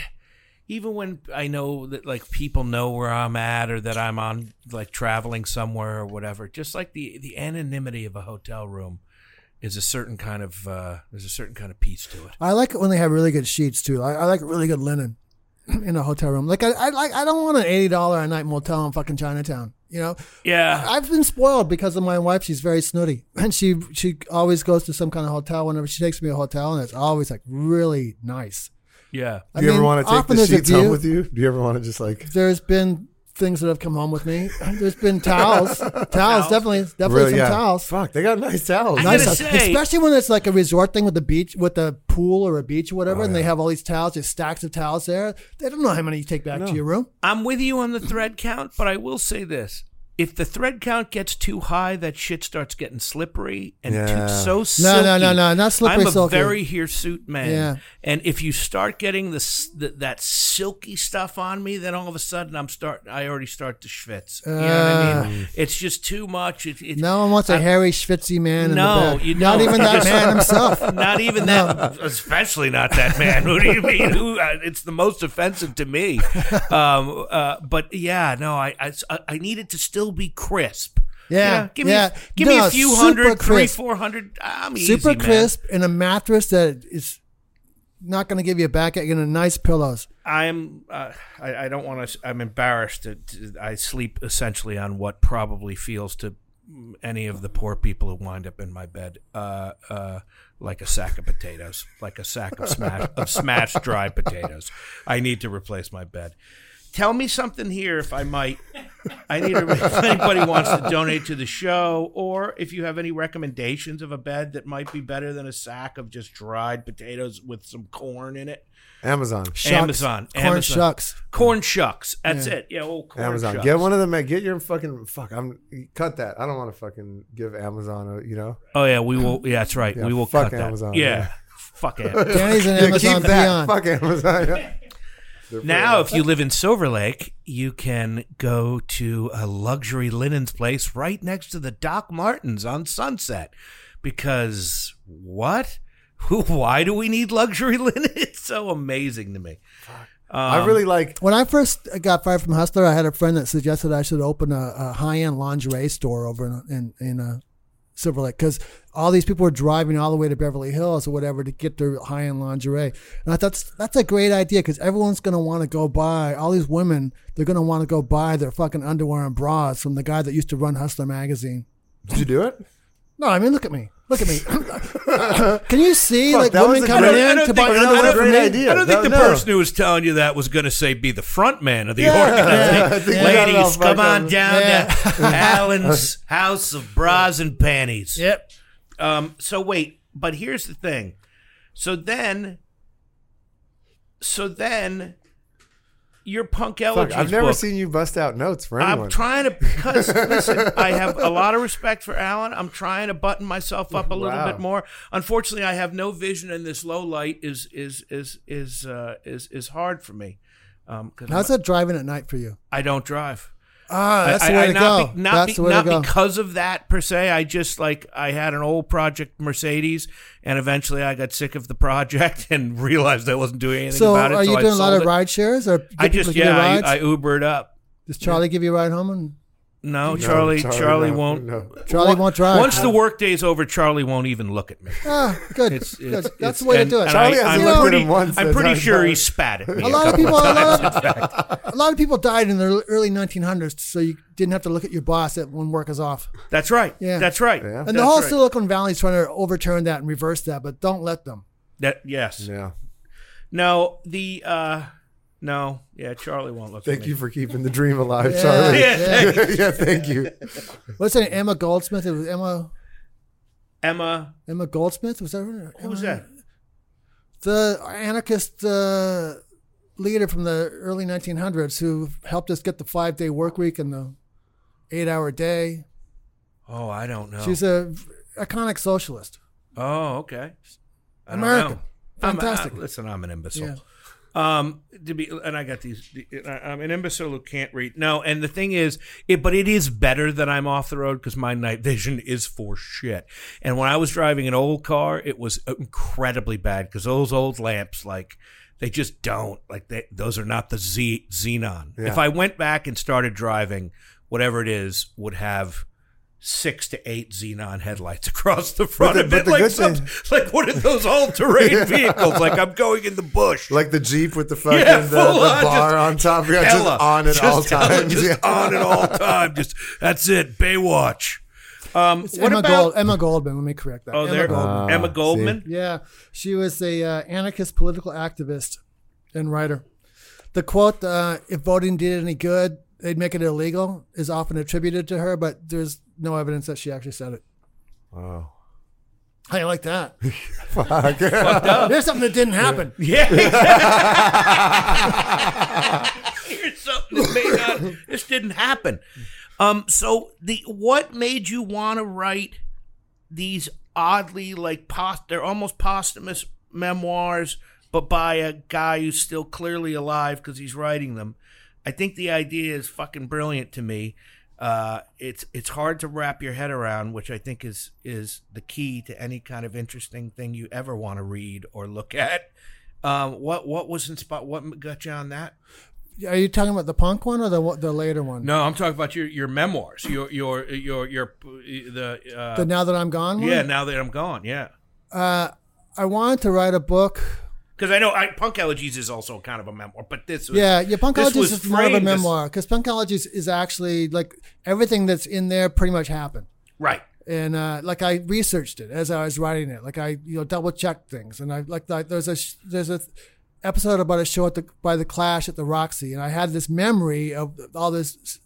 even when I know that like people know where I'm at or that I'm on like traveling somewhere or whatever, just like the the anonymity of a hotel room is a certain kind of uh, there's a certain kind of peace to it. I like it when they have really good sheets too. I, I like really good linen in a hotel room. Like I, I like I don't want an eighty dollar a night motel in fucking Chinatown. You know, Yeah, I've been spoiled because of my wife. She's very snooty, and she she always goes to some kind of hotel whenever she takes me to a hotel, and it's always like really nice. yeah. I Do you ever mean, want to take often the there's a sheets home view. with you? Do you ever want to just like There's been things that have come home with me. There's been towels, towels, definitely, definitely really? some Yeah. towels. Fuck, they got nice towels. I Nice, gotta house. say- especially when it's like a resort thing with the beach, with the pool or a beach or whatever, Oh, and they yeah. have all these towels, just stacks of towels there. They don't know how many you take back to your room. I'm with you on the thread count, but I will say this. If the thread count gets too high, that shit starts getting slippery and Yeah. too, so No, silky. no, no, no, not slippery, I'm a silky. very hirsute man. Yeah. And if you start getting this th- that silky stuff on me, then all of a sudden I'm start. I already start to schwitz. You know what I mean? It's just too much. It, it, No one wants a I- hairy, schwitzy man in No, the bed. you Not don't. even that man himself. Not even that, especially not that man. Who do you mean? Who? Uh, it's the most offensive to me. Um, uh, but yeah, no, I, I, I need it to still be crisp. Yeah, You know, give me, yeah. give me No, a few super hundred, three, crisp. four hundred. I'm Super easy, man. crisp in a mattress that is not going to give you a backache, and a nice pillows. I'm. Uh, I, I don't want to. I'm embarrassed. To, to, I sleep essentially on what probably feels to any of the poor people who wind up in my bed, uh, uh, like a sack of potatoes, like a sack of smashed of smashed dried potatoes. I need to replace my bed. Tell me something here, if I might. I need a, if anybody wants to donate to the show, or if you have any recommendations of a bed that might be better than a sack of just dried potatoes with some corn in it. Amazon. Shucks. Amazon. Corn Amazon. shucks. Corn shucks. That's Yeah. it. Yeah, old corn Amazon. shucks. Get one of them. Get your fucking fuck. I'm cut that. I don't want to fucking give Amazon. A, you know. Oh yeah, we will. Yeah, that's right. Yeah, we will fuck cut Amazon, that. Yeah, yeah. fuck Amazon. Danny's an Yeah, Amazon keep that. peon. Fuck Amazon. Yeah. Now, if you live in Silver Lake, you can go to a luxury linens place right next to the Doc Martens on Sunset. Because what? Why do we need luxury linen? It's so amazing to me. Um, I really like. When I first got fired from Hustler, I had a friend that suggested I should open a, a high-end lingerie store over in in, in uh, Silver Lake because all these people were driving all the way to Beverly Hills or whatever to get their high-end lingerie. And I thought that's, that's a great idea because everyone's going to want to go buy, all these women, they're going to want to go buy their fucking underwear and bras from the guy that used to run Hustler magazine. Did you do it? No, I mean, look at me. Look at me. Can you see Fuck, like that was women a coming great- I in don't to think- buy I don't underwear think- from me? great idea. I don't think No, the no. person who was telling you that was going to say be the front man of the Yeah. organization. Yeah, I think you got it all Ladies, come fucked on up. down Yeah. to Alan's House of Bras and Panties. Yep. Um, so wait, but here's the thing. So then, so then, your Punk Fuck, Elegies I've never book, seen you bust out notes for anyone. I'm trying to, because, listen, I have a lot of respect for Alan. I'm trying to button myself up a little Wow. bit more. Unfortunately, I have no vision, and this low light is is is is uh, is is hard for me. Um, cause How's I'm- that driving at night for you? I don't drive. Ah, that's I- the way I- to not go. be- not that's be- the way not to go. because of that per se. I just like I had an old project Mercedes, and eventually I got sick of the project and realized I wasn't doing anything So, about it. are so you I doing a lot sold of it. ride shares, or I get people just to give you yeah, rides? I, I Ubered up. Does Charlie give you a ride home? And No, No, Charlie. Charlie, no, won't. no. Charlie Once- won't drive. Once the workday's over, Charlie won't even look at me. ah, good, It's, good. it's, That's it's- the way and- to do it. and Charlie I, hasn't I'm looked at pretty, him once I'm that pretty time. sure he spat at me. A lot of people, a couple lot times, in fact. of, a lot of people died in the early nineteen hundreds, so you didn't have to look at your boss at when work is off. That's right. Yeah. That's right. Yeah. And That's the whole right. Silicon Valley is trying to overturn that and reverse that, but don't let them. That yes. Yeah. No. The uh, no. Yeah. Charlie won't look. Thank at me. you for keeping the dream alive, Yeah. Charlie. Yeah, Yeah. yeah, thank you. What's her name? Emma Goldsmith. It was Emma. Emma. Emma Goldsmith. Was that her? Who was Emma? that? The anarchist uh, leader from the early nineteen hundreds who helped us get the five day work week and the eight hour day. Oh, I don't know. She's a iconic socialist. Oh, okay. I don't American. know. I'm- Fantastic. I- listen, I'm an imbecile. Yeah. Um, to be, and I got these. I'm an imbecile who can't read. No, and the thing is, it, but it is better that I'm off the road because my night vision is for shit. And when I was driving an old car, it was incredibly bad because those old lamps, like, they just don't like they. Those are not the Z xenon. Yeah. If I went back and started driving, whatever it is, would have six to eight xenon headlights across the front the- of but it, the like good some, thing- like one of those all-terrain vehicles. Like I'm going in the bush. Like the Jeep with the fucking Yeah, the, full the on, bar just on top. Yeah, Hella. just on at Just all hella, times. just yeah. on at all time. Just that's it. Baywatch. Um, It's what Emma, about? Gold, Emma Goldman. Let me correct that. oh, Emma there, Goldman. Ah, Emma Goldman. Yeah, she was a uh, anarchist political activist and writer. The quote, uh, "If voting did any good, they'd make it illegal," is often attributed to her, but there's no evidence that she actually said it. Oh. How you like that? Fuck. There's something that didn't happen. Yeah. Here's something that may not. This didn't happen. Um. So the what made you want to write these oddly like post? They're almost posthumous memoirs, but by a guy who's still clearly alive because he's writing them. I think the idea is fucking brilliant to me. Uh, it's it's hard to wrap your head around, which I think is is the key to any kind of interesting thing you ever want to read or look at. Um, what what was inspired? What got you on that? Are you talking about the punk one or the the later one? No, I'm talking about your, your memoirs, your your your your the uh, The Now That I'm Gone one? yeah. Now that I'm gone, yeah. Uh, I wanted to write a book. Because I know I, Punk Elegies is also kind of a memoir, but this was Yeah, yeah. this Punkology was is more of a framed as- memoir because Punkology is, is actually like everything that's in there pretty much happened. right. And uh, like I researched it as I was writing it, like I you know double checked things, and I like, like there's a sh- there's a episode about a show at the by the Clash at the Roxy, and I had this memory of all this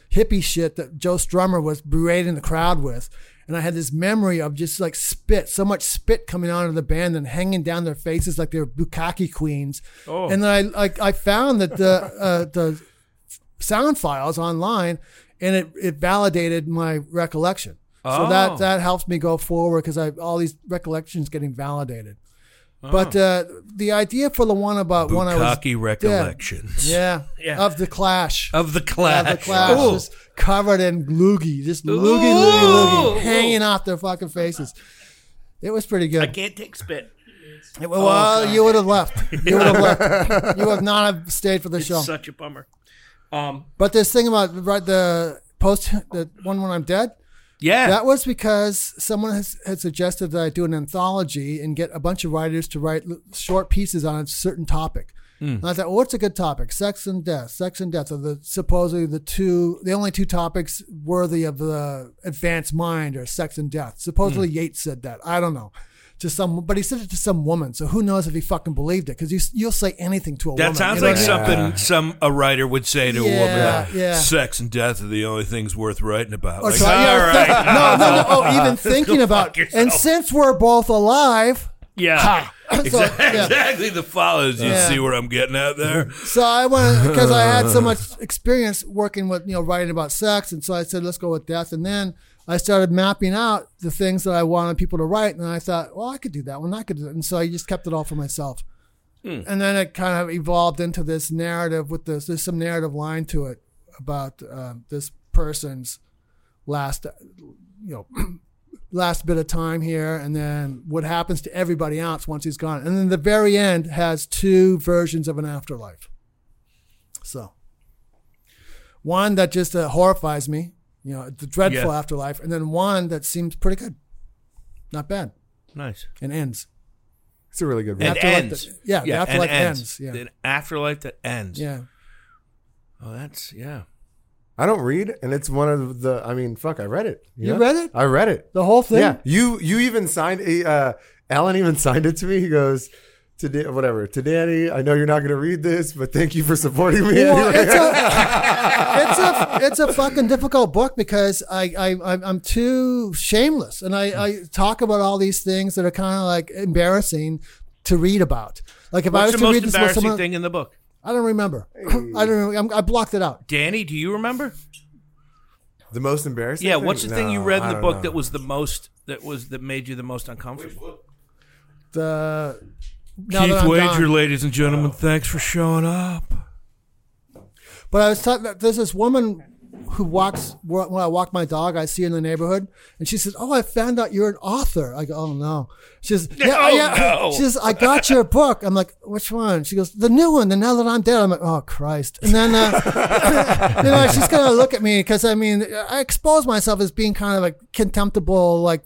hippie shit that Joe Strummer was berating the crowd with. And I had this memory of just like spit, so much spit coming out of the band and hanging down their faces like they were bukkake queens. Oh. And then I like I found that the uh, the sound files online, and it, it validated my recollection. So Oh. that that helps me go forward because I all these recollections getting validated. But uh, the idea for the one about when I was Bukkake recollections. yeah, Yeah. of the Clash. Of the Clash. Yeah, the Clash Ooh. just covered in loogie, just loogie, Ooh. loogie, loogie, hanging off their fucking faces. It was pretty good. I can't take spit. It- well, you would have left. You would have left. You would not have stayed for the It's show. such a bummer. Um, But this thing about right the post, the one when I'm dead, yeah. that was because someone has, had suggested that I do an anthology and get a bunch of writers to write l- short pieces on a certain topic. And I thought, well, what's a good topic? Sex and death. Sex and death are the supposedly the two, the only two topics worthy of the advanced mind are sex and death. Supposedly Yeats said that. I don't know. To some, but he said it to some woman, so who knows if he fucking believed it? Because you, you'll say anything to a That woman. sounds you know like what I mean? something some a writer would say to a Yeah, woman. Like, yeah. Sex and death are the only things worth writing about. Or Like, try- yeah, all th- right. No, no, no. Oh, even thinking Go about. fuck yourself. And since we're both alive, Yeah. ha. So, exactly, yeah. exactly the follows. You Yeah. see where I'm getting at there? So I went because I had so much experience working with, you know, writing about sex. And so I said, let's go with death. And then I started mapping out the things that I wanted people to write. And I thought, well, I could do that one. I could do that. And so I just kept it all for myself. Hmm. And then it kind of evolved into this narrative with this, there's some narrative line to it about uh, this person's last, you know, last bit of time here, and then what happens to everybody else once he's gone. And then the very end has two versions of an afterlife. So one that just uh, horrifies me, you know, the dreadful Yeah. afterlife, and then one that seems pretty good, not bad, Nice. and ends. It's a really good one. And Afterlife ends. that- yeah, the and afterlife ends, yeah. An afterlife that ends. Yeah. Oh, that's, yeah. I don't read, and it's one of the. I mean, fuck, I read it. You know? read it? I read it. The whole thing? Yeah, you you even signed a. Uh, Alan even signed it to me. He goes to Da- whatever to Danny. I know you're not going to read this, but thank you for supporting me. Well, anyway. it's a, it's a, it's a fucking difficult book because I, I, I'm I'm too shameless, and I, I talk about all these things that are kind of like embarrassing to read about. Like if I What's was the to most read this book, embarrassing someone, thing in the book? I don't remember. I don't. Remember. I'm, I blocked it out. Danny, do you remember? The most embarrassing. Yeah, thing? what's the thing No, you read in I the don't book know. that was the most that was that made you the most uncomfortable? The now Keith that I'm Wager, gone. ladies and gentlemen, thanks for showing up. But I was talking. There's this woman who walks when I walk my dog. I see her in the neighborhood, and she says, "Oh, I found out you're an author." I go, "Oh no." She says, "Yeah, Oh, yeah." no. She says, "I got your book." I'm like, "Which one?" She goes, "The new one." The Now That I'm Dead. I'm like, "Oh Christ!" And then, uh, you know, she's gonna look at me because I mean, I expose myself as being kind of like contemptible, like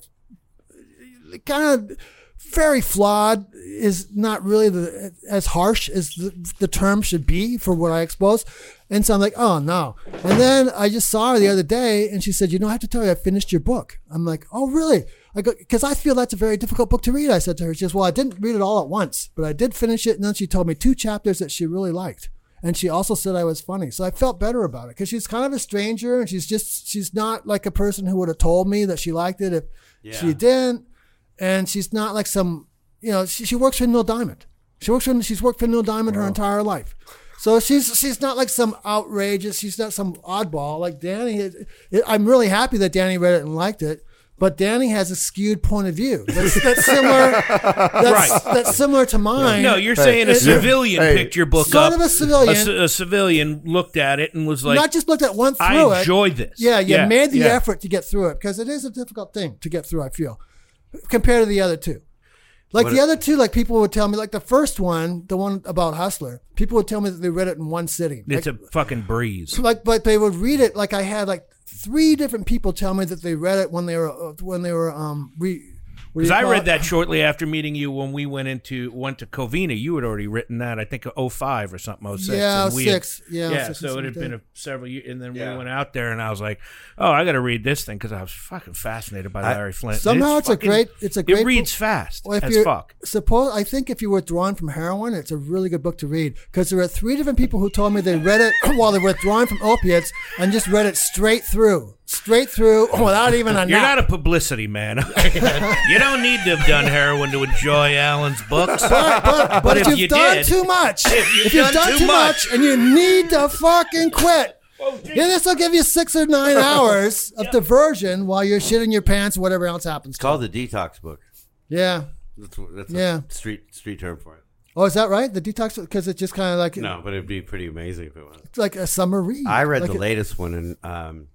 kind of very flawed. Is not really the as harsh as the, the term should be for what I expose. And so I'm like, oh no. And then I just saw her the other day and she said, you know, I have to tell you, I finished your book. I'm like, oh really? I go, because I feel that's a very difficult book to read. I said to her, she says, well, I didn't read it all at once, but I did finish it. And then she told me two chapters that she really liked. And she also said I was funny. So I felt better about it because she's kind of a stranger and she's just, she's not like a person who would have told me that she liked it if Yeah. she didn't. And she's not like some, you know, she, she works for Neil Diamond. She works for, she's worked for Neil Diamond her entire life. So she's she's not like some outrageous, she's not some oddball like Danny. It, it, I'm really happy that Danny read it and liked it, but Danny has a skewed point of view that's, that's similar. That's, Right. that's similar to mine. No, you're Hey, saying a it- civilian hey, picked your book Son up. of a civilian. A, ci- a civilian looked at it and was like, not just looked at one through I it. enjoyed this. Yeah, you Yeah, made the yeah. effort to get through it because it is a difficult thing to get through, I feel, compared to the other two. Like What- the other two, like people would tell me, like the first one, the one about Hustler, people would tell me that they read it in one sitting. It's like, a fucking breeze. like, but they would read it like I had like three different people tell me that they read it when they were when they were um re, Because I read that shortly after meeting you when we went into went to Covina. You had already written that, I think, oh five or something, oh six. Yeah, and we six. Had, yeah, yeah. six So it had like been that. a several years, and then Yeah. we went out there, and I was like, "Oh, I got to read this thing," because I was fucking fascinated by I- Larry Flint. Somehow it's, fucking- a great. It's a great. It reads book. fast Well, if as you're fuck. suppose, I think if you were withdrawing from heroin, it's a really good book to read because there are three different people who told me they read it while they were withdrawing from opiates and just read it straight through, straight through without even a You're nap. not a publicity man. You don't need to have done heroin to enjoy Alan's books. But, but, but if, if you've you done did- too much, if you've done too much, and you need to fucking quit, yeah, this will give you six or nine hours of diversion while you're shitting your pants or whatever else happens. It's called the detox book. Yeah. That's, that's Yeah. a street street term for it. Oh, is that right? The detox because it's just kind of like No, but it'd be pretty amazing if it was. it's like a summer read. I read Like the it- latest one, and um,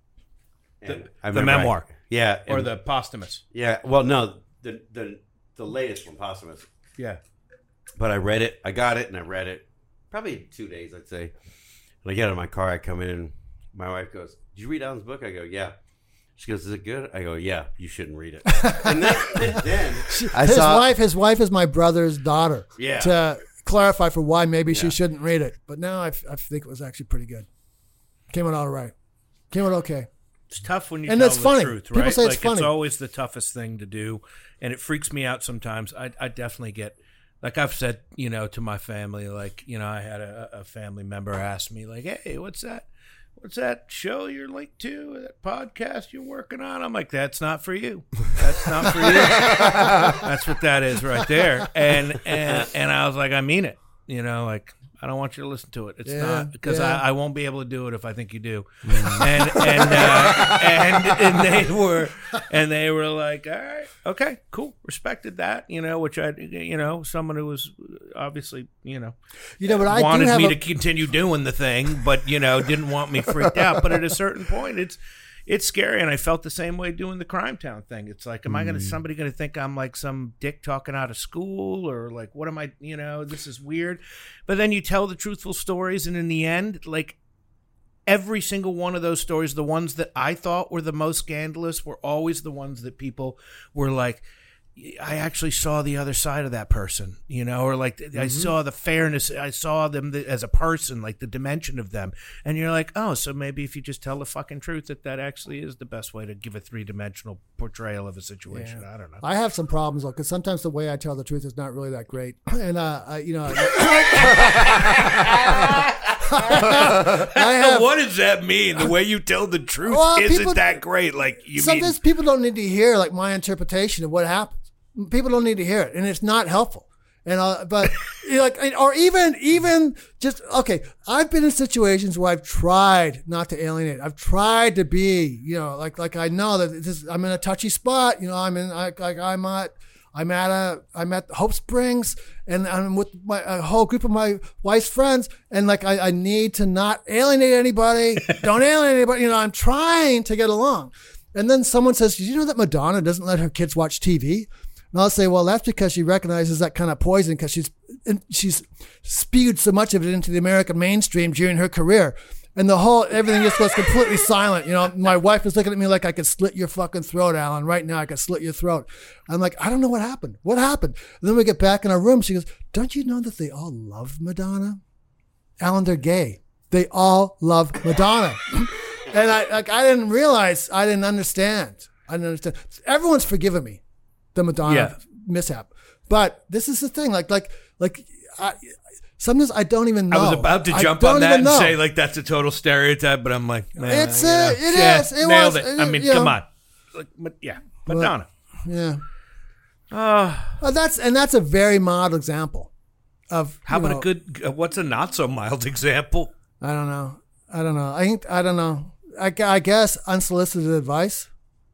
and I the remember I- memoir. yeah, Or and- the posthumous. yeah. Well, no, the the the latest one, posthumous. Yeah. But I read it. I got it, and I read it. Probably in two days, I'd say. And I get out of my car. I come in. My wife goes, "Did you read Alan's book?" I go, "Yeah." She goes, "Is it good?" I go, "Yeah, you shouldn't read it." And then, then I his saw. wife, his wife is my brother's daughter. Yeah. To clarify for why maybe she Yeah. shouldn't read it, but now I, f- I think it was actually pretty good. Came out all right. Came out okay. It's tough when you And tell it's the funny. truth, People right? say it's like funny. it's always the toughest thing to do, and it freaks me out sometimes. I, I definitely get, like I've said, you know, to my family, like you know, I had a, a family member ask me, like, "Hey, what's that? What's that show you're linked to? That podcast you're working on?" I'm like, "That's not for you. That's not for you. That's what that is right there." And and and I was like, "I mean it. You know, like." I don't want you to listen to it. It's Yeah, not because yeah. I, I won't be able to do it if I think you do. and and, uh, and and they were and they were like, all right, okay, cool, respected that. You know, which I you know someone who was obviously you know You know, but I do wanted have me a, to continue doing the thing, but you know didn't want me freaked out. But at a certain point, it's. It's scary, and I felt the same way doing the Crime Town thing. It's like, am I going to somebody going to think I'm like some dick talking out of school, or like, what am I? You know, this is weird. But then you tell the truthful stories, and in the end, like every single one of those stories, the ones that I thought were the most scandalous, were always the ones that people were like, I actually saw the other side of that person, you know, or like I saw the fairness. I saw them th- as a person, like the dimension of them. And you're like, oh, so maybe if you just tell the fucking truth, that that actually is the best way to give a three dimensional portrayal of a situation. I don't know. I have some problems though, because sometimes the way I tell the truth is not really that great, and uh, I, you know, I have. What does that mean? The way you tell the truth Well, isn't people- that great. Like you Sometimes mean, people don't need to hear like my interpretation of what happens. People don't need to hear it, and it's not helpful. And uh, but you know, like, or even even just okay. I've been in situations where I've tried not to alienate. I've tried to be, you know, like like I know that this. I'm in a touchy spot. You know, I'm in like like I'm at. I'm at a I'm at Hope Springs, and I'm with my a whole group of my wife's friends, and like I, I need to not alienate anybody. Don't alienate anybody. You know, I'm trying to get along. And then someone says, "Did you know that Madonna doesn't let her kids watch T V?" And I'll say, "Well, that's because she recognizes that kind of poison because she's she's spewed so much of it into the American mainstream during her career." And the whole, everything just goes completely silent. You know, my wife is looking at me like I could slit your fucking throat, Alan. Right now, I could slit your throat. I'm like, I don't know what happened. What happened? And then we get back in our room. She goes, don't you know that they all love Madonna? Alan, they're gay. They all love Madonna. And I, like, I didn't realize, I didn't understand. I didn't understand. Everyone's forgiven me, the Madonna Yeah. mishap. But this is the thing, like, like, like, I, sometimes I don't even know. I was about to I jump don't on that even and know. say like that's a total stereotype, but I'm like, nah, It's, you uh, know. it yeah, is. It nailed was. it. I mean, You come know. on, like, Ma- yeah, Madonna. Yeah. Uh, Well, that's and that's a very mild example of how you about know, a good? Uh, what's a not so mild example? I don't know. I don't know. I think I don't know. I, gu- I guess unsolicited advice.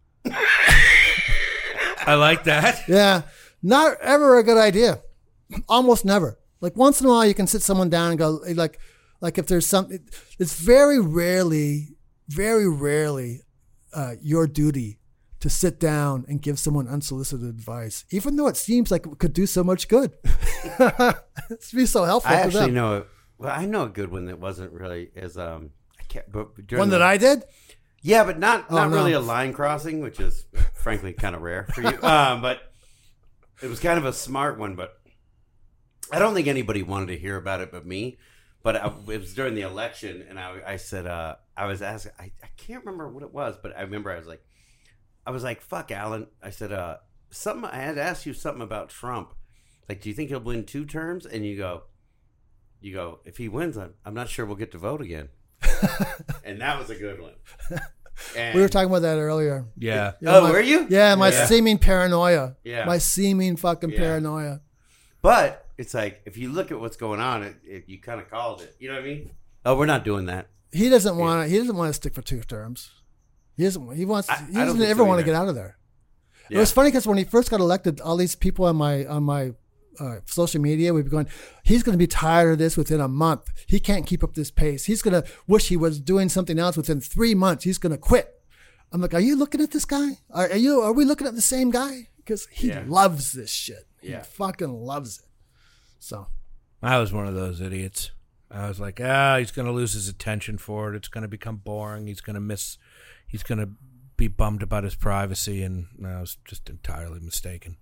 I like that. Yeah, not ever a good idea. Almost never. Like once in a while, you can sit someone down and go like, like if there's something. It's very rarely, very rarely, uh, your duty to sit down and give someone unsolicited advice, even though it seems like it could do so much good. It's be so helpful I to actually them. know. a- Well, I know a good one that wasn't really as um. I can't. But during One the- that I did. Yeah, but not Oh, not no. really a line crossing, which is frankly kind of rare for you. Um, but it was kind of a smart one. But I don't think anybody wanted to hear about it but me. But I, it was during the election, and I, I said, uh, I was asking, I, I can't remember what it was, but I remember I was like, I was like, fuck, Alan. I said, uh, something. I had asked you something about Trump. Like, do you think he'll win two terms? And you go, you go, if he wins, I'm, I'm not sure we'll get to vote again. And that was a good one. And We were talking about that earlier. Yeah. You know, oh, my- were you? Yeah, my Yeah. seeming paranoia. Yeah. My seeming fucking Yeah. paranoia. But it's like, if you look at what's going on, it, it, you kind of called it. You know what I mean? Oh, we're not doing that. He doesn't want to. He doesn't want to stick for two terms. He doesn't. He wants. I- he I don't doesn't think ever so want to either. get out of there. Yeah. It was funny because when he first got elected, all these people on my on my uh, social media would be going, "He's going to be tired of this within a month. He can't keep up this pace. He's going to wish he was doing something else within three months. He's going to quit." I'm like, "Are you looking at this guy? Are, are you? Are we looking at the same guy? Because he Yeah. loves this shit. Yeah. He fucking loves it." So I was one of those idiots. I was like, ah, he's going to lose his attention for it. It's going to become boring. He's going to miss. He's going to be bummed about his privacy, and I was just entirely mistaken.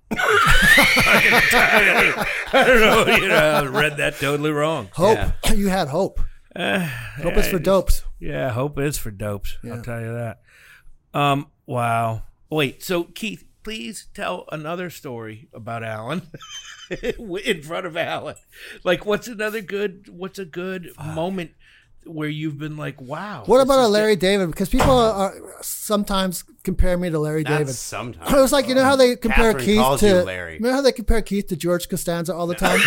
I don't know. You know, I read that totally wrong. hope. Yeah. You had hope. Uh, Hope is I for just- dopes. Yeah, hope is for dopes. Yeah. I'll tell you that. Um. Wow. Wait. So Keith, please tell another story about Alan in front of Alan. Like, what's another good? What's a good moment where you've been like, wow? What this about a is Larry good? David? Because people are, sometimes compare me to Larry Not David. sometimes. It was like, you know how they compare Catherine Keith calls to you Larry. Remember how they compare Keith to George Costanza all the time?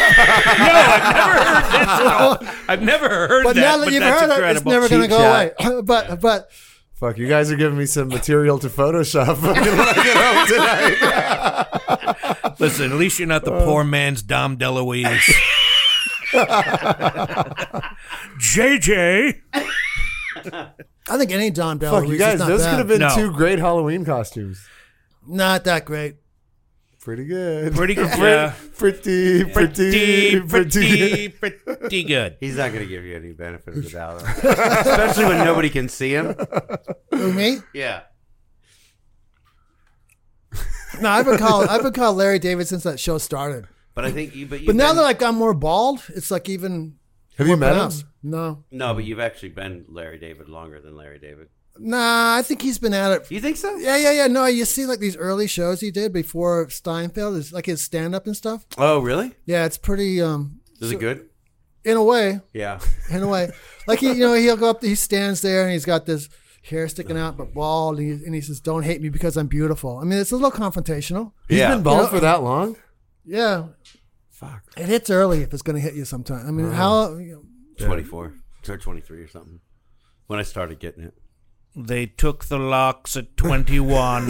I've never heard but that. now that but you've that's heard it, it's incredible. never going to Cheap go chat. away. but but Fuck, you guys are giving me some material to Photoshop when I get home tonight. Listen, at least you're not the poor man's Dom DeLuise. J J. I think any Don Bell Fuck, you guys, those could have been No. two great Halloween costumes. not that great. Pretty good. Pretty good. Yeah. Pretty, pretty, Pretty, pretty. pretty, pretty good. He's not going to give you any benefit of the doubt. Especially when nobody can see him. Who, me? Yeah. No, I've been called I've been called Larry David since that show started. But I think you, but, you've But now been- that I've gone more bald, it's like even Have you more met him? pronounced. No. No, but you've actually been Larry David longer than Larry David. Nah, I think he's been at it. You think so? Yeah, yeah, yeah. No, you see like these early shows he did before Steinfeld, it's like his stand up and stuff. Oh, really? Yeah, it's pretty um Is it good? in a way. Yeah. In a way. Like he you know, he'll go up he stands there and he's got this hair sticking out but bald and he, and he says, "Don't hate me because I'm beautiful." I mean, it's a little confrontational. He's Yeah. been bald You know- for that long? Yeah. Fuck. It hits early if it's going to hit you sometime. I mean, how you know, twenty-four. Or twenty-three or something. When I started getting it. They took the locks at twenty-one.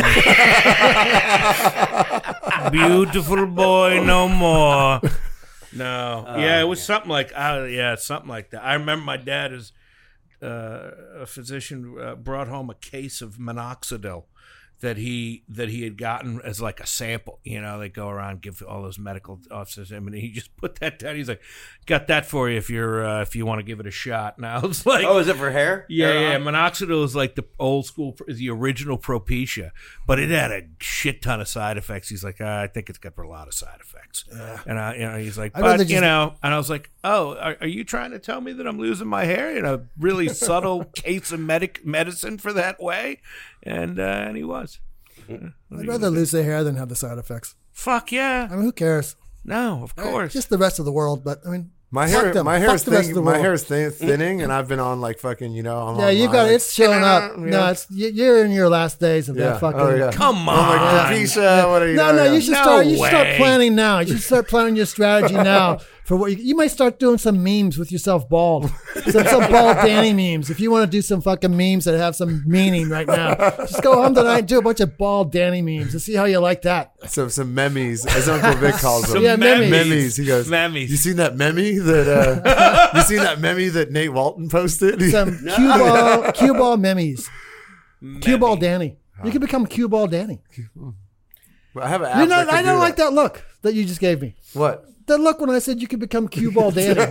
Beautiful boy, no more. No. yeah, it was something like, uh, yeah, something like that. I remember my dad is uh, a physician uh, brought home a case of minoxidil that he that he had gotten as like a sample. You know, they go around give all those medical officers him, and he just put that down. He's like, "Got that for you if you're uh, if you want to give it a shot." Now it's like, Oh, is it for hair? yeah, Hair yeah. on? Minoxidil is like the old school, is the original Propecia, but it had a shit ton of side effects. He's like, ah, I think it's got a lot of side effects. And I, you know, he's like, I'd rather but you just- know, and I was like, oh, are, are you trying to tell me that I'm losing my hair in a really subtle case of medic medicine for that way? And uh, and he was. I'd rather lose the hair than have the side effects. Fuck yeah, I mean, who cares? no, of course. Just the rest of the world, but I mean, My fuck hair, them. my hair Fuck is the rest of thin, the my world. hair is thin, thinning, and I've been on like fucking, you know. I'm Yeah, on you've my, got like, it's showing up. yeah. No, it's you- you're in your last days of Yeah. that fucking. Oh, yeah. Come I'm like, on. Keisha, what are you No, doing? no, Yeah. you should No start. You should start way. planning now. You should start planning your strategy now for what you, you might start doing some memes with yourself bald, some some bald Danny memes. If you want to do some fucking memes that have some meaning right now, just go home tonight and do a bunch of bald Danny memes and see how you like that. Some some memes, as Uncle Vic calls them. Some Yeah, memes. memes. He goes, Memes. You seen that meme that uh, you seen that meme that Nate Walton posted? Some cue ball, cue ball memes, cue ball Danny. You can become cue ball Danny. I have an app You're that not, can I do don't like that look that you just gave me. What? That look when I said you could become cue ball Danny.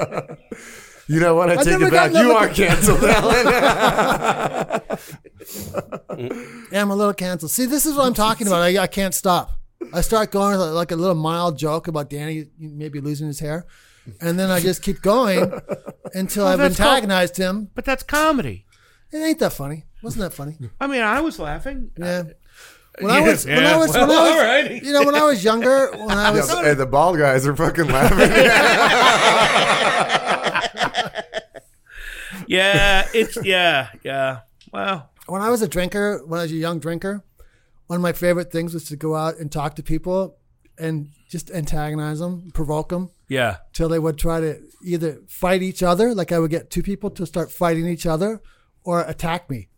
You know what? I I've take never it back. gotten You that are look- canceled, Alan. Yeah, I'm a little canceled. See, this is what I'm talking about. I, I can't stop. I start going with like a little mild joke about Danny maybe losing his hair. And then I just keep going until Well, I've that's antagonized him. But that's comedy. It ain't that funny. Wasn't that funny? I mean, I was laughing. Yeah. When I Yeah, was, when yeah. I was, Well, when I was, all right. you know, when I was younger, when I was, Yeah, hey, the bald guys are fucking laughing. Yeah, it's yeah, yeah. Well, when I was a drinker, when I was a young drinker, one of my favorite things was to go out and talk to people and just antagonize them, provoke them yeah. till they would try to either fight each other, like I would get two people to start fighting each other, or attack me.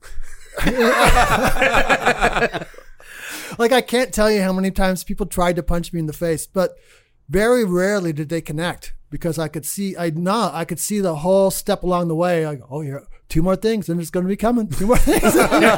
Like I can't tell you how many times people tried to punch me in the face, but very rarely did they connect because I could see, I know, I could see the whole step along the way. I go, oh, yeah, two more things, and it's going to be coming. Two more things, and then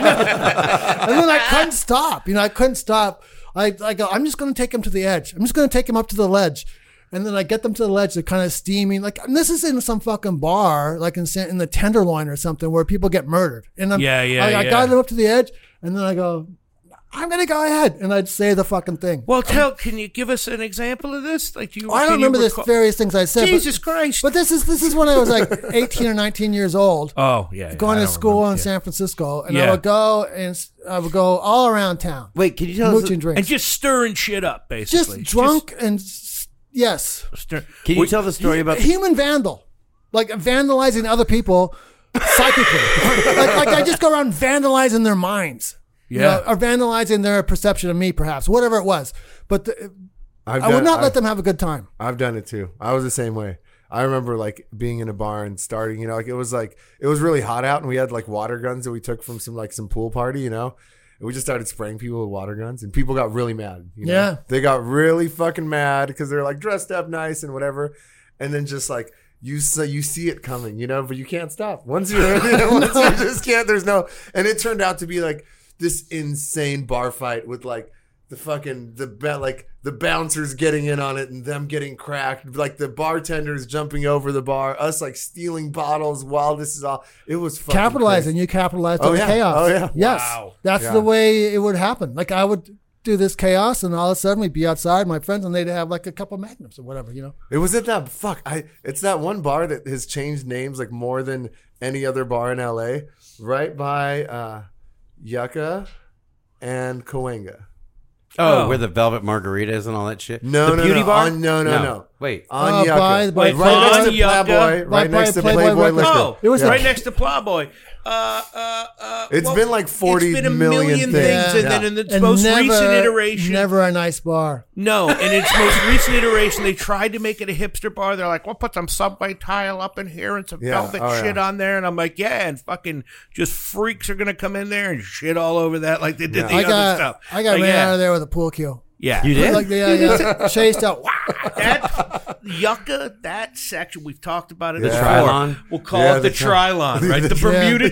I couldn't stop. You know, I couldn't stop. I, I go, I'm just going to take him to the edge. I'm just going to take him up to the ledge. And then I get them to the ledge. They're kind of steaming. Like, and this is in some fucking bar, like in, in the Tenderloin or something, where people get murdered. And I'm, Yeah, yeah, I, I yeah. got them up to the edge, and then I go, I'm going to go ahead. And I'd say the fucking thing. Well, tell. Can you give us an example of this? Like you. I can don't you remember the recall- various things I said. Jesus but, Christ. But this is this is when I was like eighteen or nineteen years old. oh yeah. yeah, Going I to don't school remember. in Yeah. San Francisco, and Yeah. I would go and s- I would go all around town, Wait, can you tell us? mooching drinks, and just stirring shit up, just basically. drunk and s- yes, Just stir- Can you Wait, tell the story about? The, human vandal, like vandalizing other people psychically. like, like I just go around vandalizing their minds, you Yeah. know, or vandalizing their perception of me, perhaps, whatever it was. But the, I've I would done- not let I've- them have a good time. I've done it too. I was the same way. I remember like being in a bar and starting, you know, like it was like, it was really hot out and we had like water guns that we took from some like some pool party, you know, and we just started spraying people with water guns and people got really mad. You know? Yeah. They got really fucking mad because they're like dressed up nice and whatever. And then just like, you so you see it coming, you know, but you can't stop. Once you're, you know, once you just can't, there's no, and it turned out to be like this insane bar fight with like, the fucking the bet like the bouncers getting in on it and them getting cracked, like the bartenders jumping over the bar, us like stealing bottles while this is all. It was fucking Capitalizing, crazy. you capitalized Oh, on the yeah. chaos. Oh, yeah. Yes, Wow. that's Yeah. the way it would happen. Like I would do this chaos, and all of a sudden we'd be outside, my friends, and they'd have like a couple magnums or whatever, you know. It was at that fuck. I it's that one bar that has changed names like more than any other bar in L A. Right by uh, Yucca and Cahuenga. oh, Oh. where the Velvet Margaritas and all that shit. No, the no, beauty no. bar. On- no, no, no. Wait. On Uh, Yucca, by- by- right by- next to on Yucca, Playboy, by- right next by to Playboy Playboy Liquor. Liquor. Oh, It was right a- next to Plowboy. Uh, uh, uh, It's well, been like forty it's been a million million things. things, and Yeah. then in its And most never, recent iteration, never a nice bar. no, in its most recent iteration, they tried to make it a hipster bar. They're like, "We'll put some subway tile up in here and some Yeah. velvet Oh, shit yeah. on there," and I'm like, "Yeah," and fucking just freaks are gonna come in there and shit all over that like they did Yeah. the I other got stuff. I got Like, ran yeah. out of there with a pool cue. Yeah, You did? Like yeah, yeah, chased out. that Yucca, that section we've talked about it The before. Trilon? We'll call Yeah, it the, the tri- Trilon, right? The Bermuda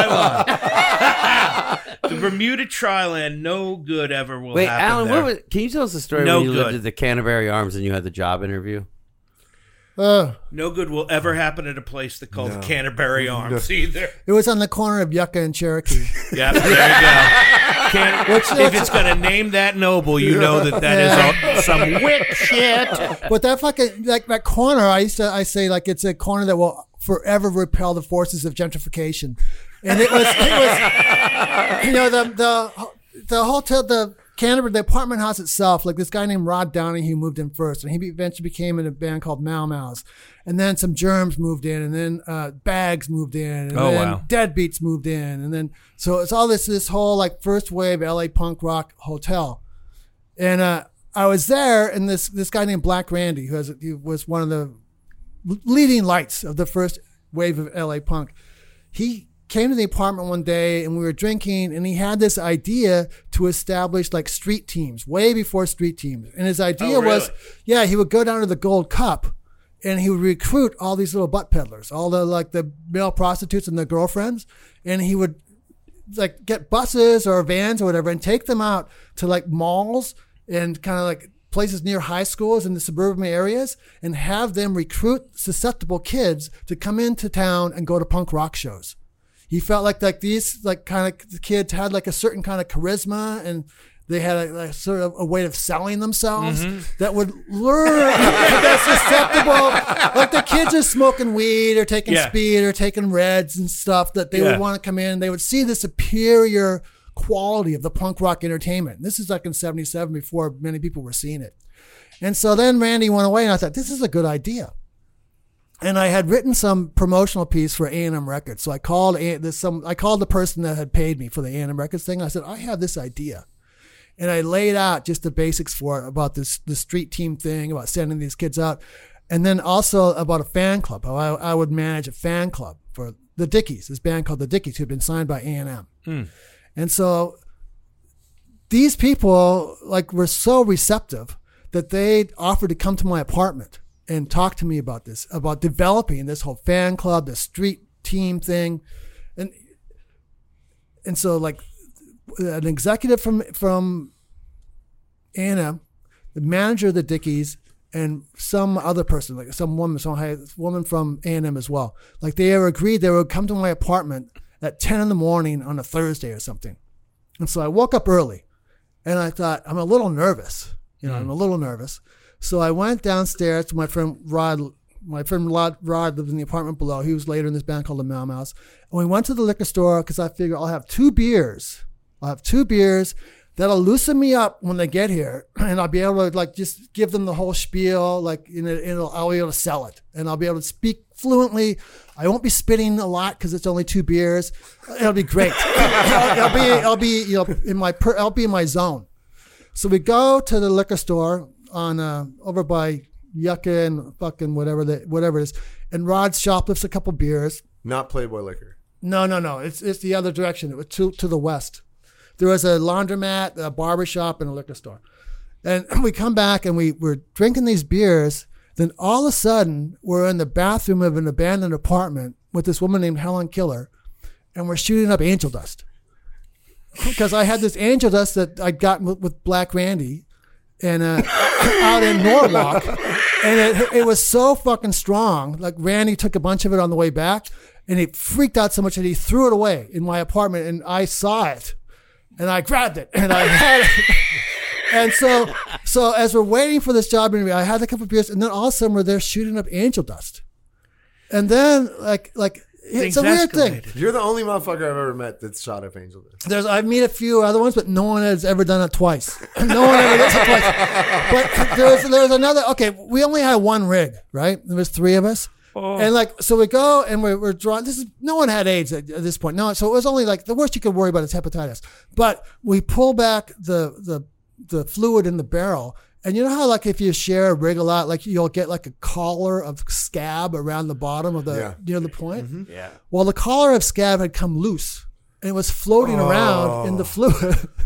Trilon. The Bermuda Trilon, no good ever will Wait, happen Alan. there. What was, can you tell us the story No when you lived good. at the Canterbury Arms and you had the job interview? Uh, No good will ever happen at a place that called No. Canterbury Arms either. it was on the corner of Yucca and Cherokee. Yeah, there you go. Can, if it's going to name that noble, you know that that is a, some wick shit. But that fucking like that corner, I used to I say like it's a corner that will forever repel the forces of gentrification. And it was it was you know the the the hotel the Canterbury the apartment house itself, like this guy named Rod Downey who moved in first, and he eventually became in a band called Mau Mau's, and then some Germs moved in, and then uh, Bags moved in, and Oh, then wow. Deadbeats moved in, and then so it's all this this whole like first wave L A punk rock hotel. And uh, I was there, and this this guy named Black Randy, who has, he was one of the leading lights of the first wave of L A punk. He came to the apartment one day, and we were drinking, and he had this idea to establish like street teams, way before street teams. And his idea Oh, was, really? yeah, he would go down to the Gold Cup, and he would recruit all these little butt peddlers, all the like the male prostitutes and their girlfriends, and he would like get buses or vans or whatever and take them out to like malls and kind of like places near high schools in the suburban areas and have them recruit susceptible kids to come into town and go to punk rock shows. He felt like like these like kind of kids had like a certain kind of charisma, and they had a, a sort of a way of selling themselves Mm-hmm. that would lure that's susceptible. Like the kids are smoking weed or taking Yeah. speed or taking reds and stuff, that they Yeah. would want to come in. They would see the superior quality of the punk rock entertainment. This is like in seventy-seven, before many people were seeing it. And so then Randy went away, and I thought, this is a good idea. And I had written some promotional piece for A and M Records. So I called A- this some I called the person that had paid me for the A and M Records thing. I said, I have this idea. And I laid out just the basics for it, about this the street team thing, about sending these kids out. And then also about a fan club, how I, I would manage a fan club for the Dickies, this band called the Dickies, who had been signed by A and M. Mm. And so these people like were so receptive that they offered to come to my apartment and talk to me about this, about developing this whole fan club, the street team thing. And and so like an executive from from A and M, the manager of the Dickies, and some other person, like some woman, some high, woman from A and M as well. Like they were agreed they would come to my apartment at ten in the morning on a Thursday or something. And so I woke up early, and I thought, I'm a little nervous. You know, mm. I'm a little nervous. So I went downstairs to my friend Rod. My friend Rod, Rod lived in the apartment below. He was later in this band called the Mau Mau's. And we went to the liquor store because I figured I'll have two beers. I'll have two beers. That'll loosen me up when they get here, and I'll be able to like just give them the whole spiel. Like, you know, it'll, I'll be able to sell it, and I'll be able to speak fluently. I won't be spitting a lot because it's only two beers. It'll be great. I'll, I'll be, I'll be, you know, in my, per, I'll be in my zone. So we go to the liquor store on uh, over by Yucca and fucking whatever the whatever it is, and Rod shoplifts a couple beers. Not Playboy Liquor. No, no, no. It's it's the other direction. It was to to the west. There was a laundromat, a barber shop, and a liquor store. And we come back and we were drinking these beers. Then all of a sudden, we're in the bathroom of an abandoned apartment with this woman named Helen Killer, and we're shooting up angel dust. Because I had this angel dust that I'd gotten with, with Black Randy and uh, out in Norwalk. And it, it was so fucking strong. Like Randy took a bunch of it on the way back, and he freaked out so much that he threw it away in my apartment, and I saw it. And I grabbed it, and I had it. And so, so as we're waiting for this job interview, I had a couple of beers, and then all of a sudden we're there shooting up angel dust. And then, like, like it's Things a weird escalated. thing. You're the only motherfucker I've ever met that's shot up Angel Dust. There's, I've met a few other ones, but no one has ever done it twice. No one ever does it twice. But there's, there's another. Okay, we only had one rig, right? There was three of us. Oh. And like, so we go and we're, we're drawing, this is, no one had AIDS at, at this point. No, so it was only like, the worst you could worry about is hepatitis. But we pull back the, the, the fluid in the barrel. And you know how like if you share a rig a lot, like you'll get like a collar of scab around the bottom of the, Yeah. near the point? Mm-hmm. Yeah. Well, the collar of scab had come loose. And it was floating Oh. around in the fluid.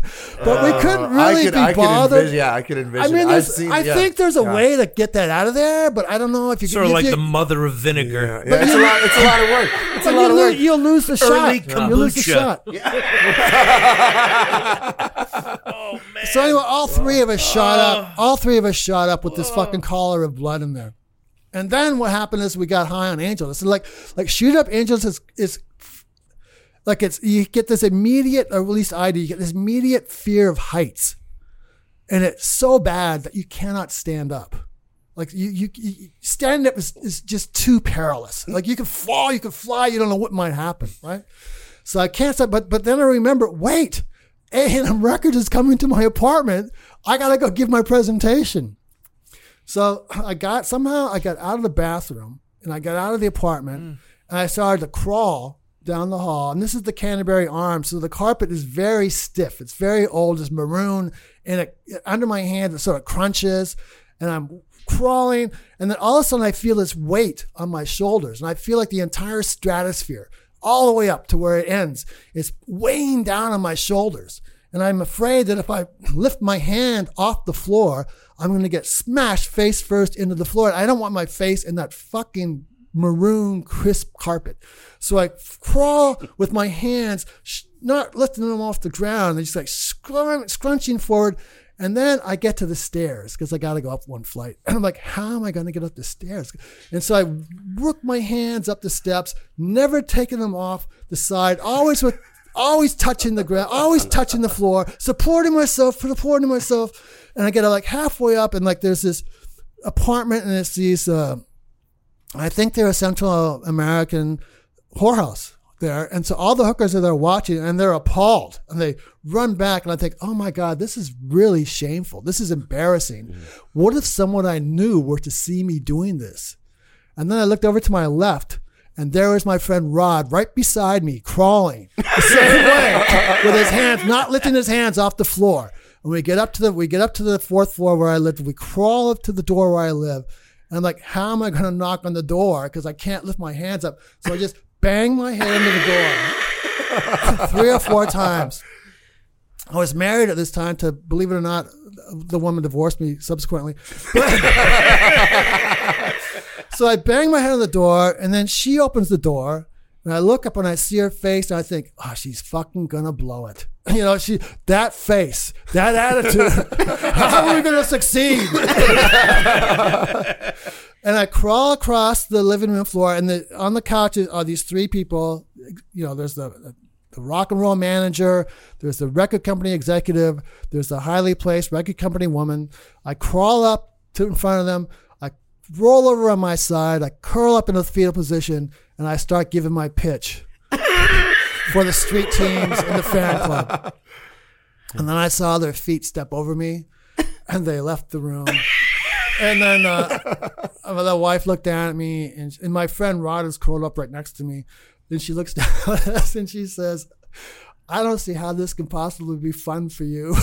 But we couldn't really I could, be I could bothered. envision, yeah, I could I envision. mean, I've there's- seen, I yeah. think there's a Yeah. way to get that out of there, but I don't know if you Sort of if like you, the mother of vinegar. Yeah, yeah, it's a lot. It's a lot of work. It's a but lot you of lo- work. you'll lose the Early shot. You'll lose the kombucha. shot. Oh man. So anyway, all three of us shot up. All three of us shot up with this fucking collar of blood in there. And then what happened is we got high on angels. So like, like shoot up angels is is like it's you get this immediate, or at least I do, you get this immediate fear of heights, and it's so bad that you cannot stand up. Like you, you, you standing up is, is just too perilous. Like you can fall, you can fly, you don't know what might happen, right? So I can't stop. But but then I remember, wait, A and M Records is coming to my apartment. I gotta go give my presentation. So I got somehow I got out of the bathroom and I got out of the apartment mm. and I started to crawl down the hall. And this is the Canterbury Arms, so the carpet is very stiff. It's very old. It's maroon, and it, under my hand it sort of crunches, and I'm crawling, and then all of a sudden I feel this weight on my shoulders, and I feel like the entire stratosphere, all the way up to where it ends, is weighing down on my shoulders. And I'm afraid that if I lift my hand off the floor, I'm going to get smashed face first into the floor. I don't want my face in that fucking maroon crisp carpet. So I crawl with my hands, sh- not lifting them off the ground, and just like scrun- scrunching forward. And then I get to the stairs because I got to go up one flight. And I'm like, how am I going to get up the stairs? And so I work my hands up the steps, never taking them off the side, always with, always touching the ground, always touching the floor, supporting myself, supporting myself. And I get like halfway up and like there's this apartment and it's these, uh, I think they're a Central American whorehouse there. And so all the hookers are there watching and they're appalled and they run back and I think, oh my God, this is really shameful. This is embarrassing. Mm. What if someone I knew were to see me doing this? And then I looked over to my left and there was my friend Rod right beside me, crawling the same way with his hands, not lifting his hands off the floor. And we get up to the, we get up to the fourth floor where I lived. We crawl up to the door where I live. And I'm like, how am I going to knock on the door? Cause I can't lift my hands up. So I just bang my head into the door three or four times. I was married at this time to, believe it or not, the woman divorced me subsequently. So I bang my head on the door and then she opens the door and I look up and I see her face and I think, oh, she's fucking gonna blow it. You know, she, that face, that attitude, how are we gonna succeed? And I crawl across the living room floor and the, on the couch are these three people. You know, there's the, the rock and roll manager, there's the record company executive, there's the highly placed record company woman. I crawl up to in front of them, I roll over on my side, I curl up in a fetal position, and I start giving my pitch for the street teams and the fan club. And then I saw their feet step over me and they left the room. And then uh, the wife looked down at me, and, and my friend Rod is curled up right next to me. Then she looks down at us and she says, I don't see how this can possibly be fun for you.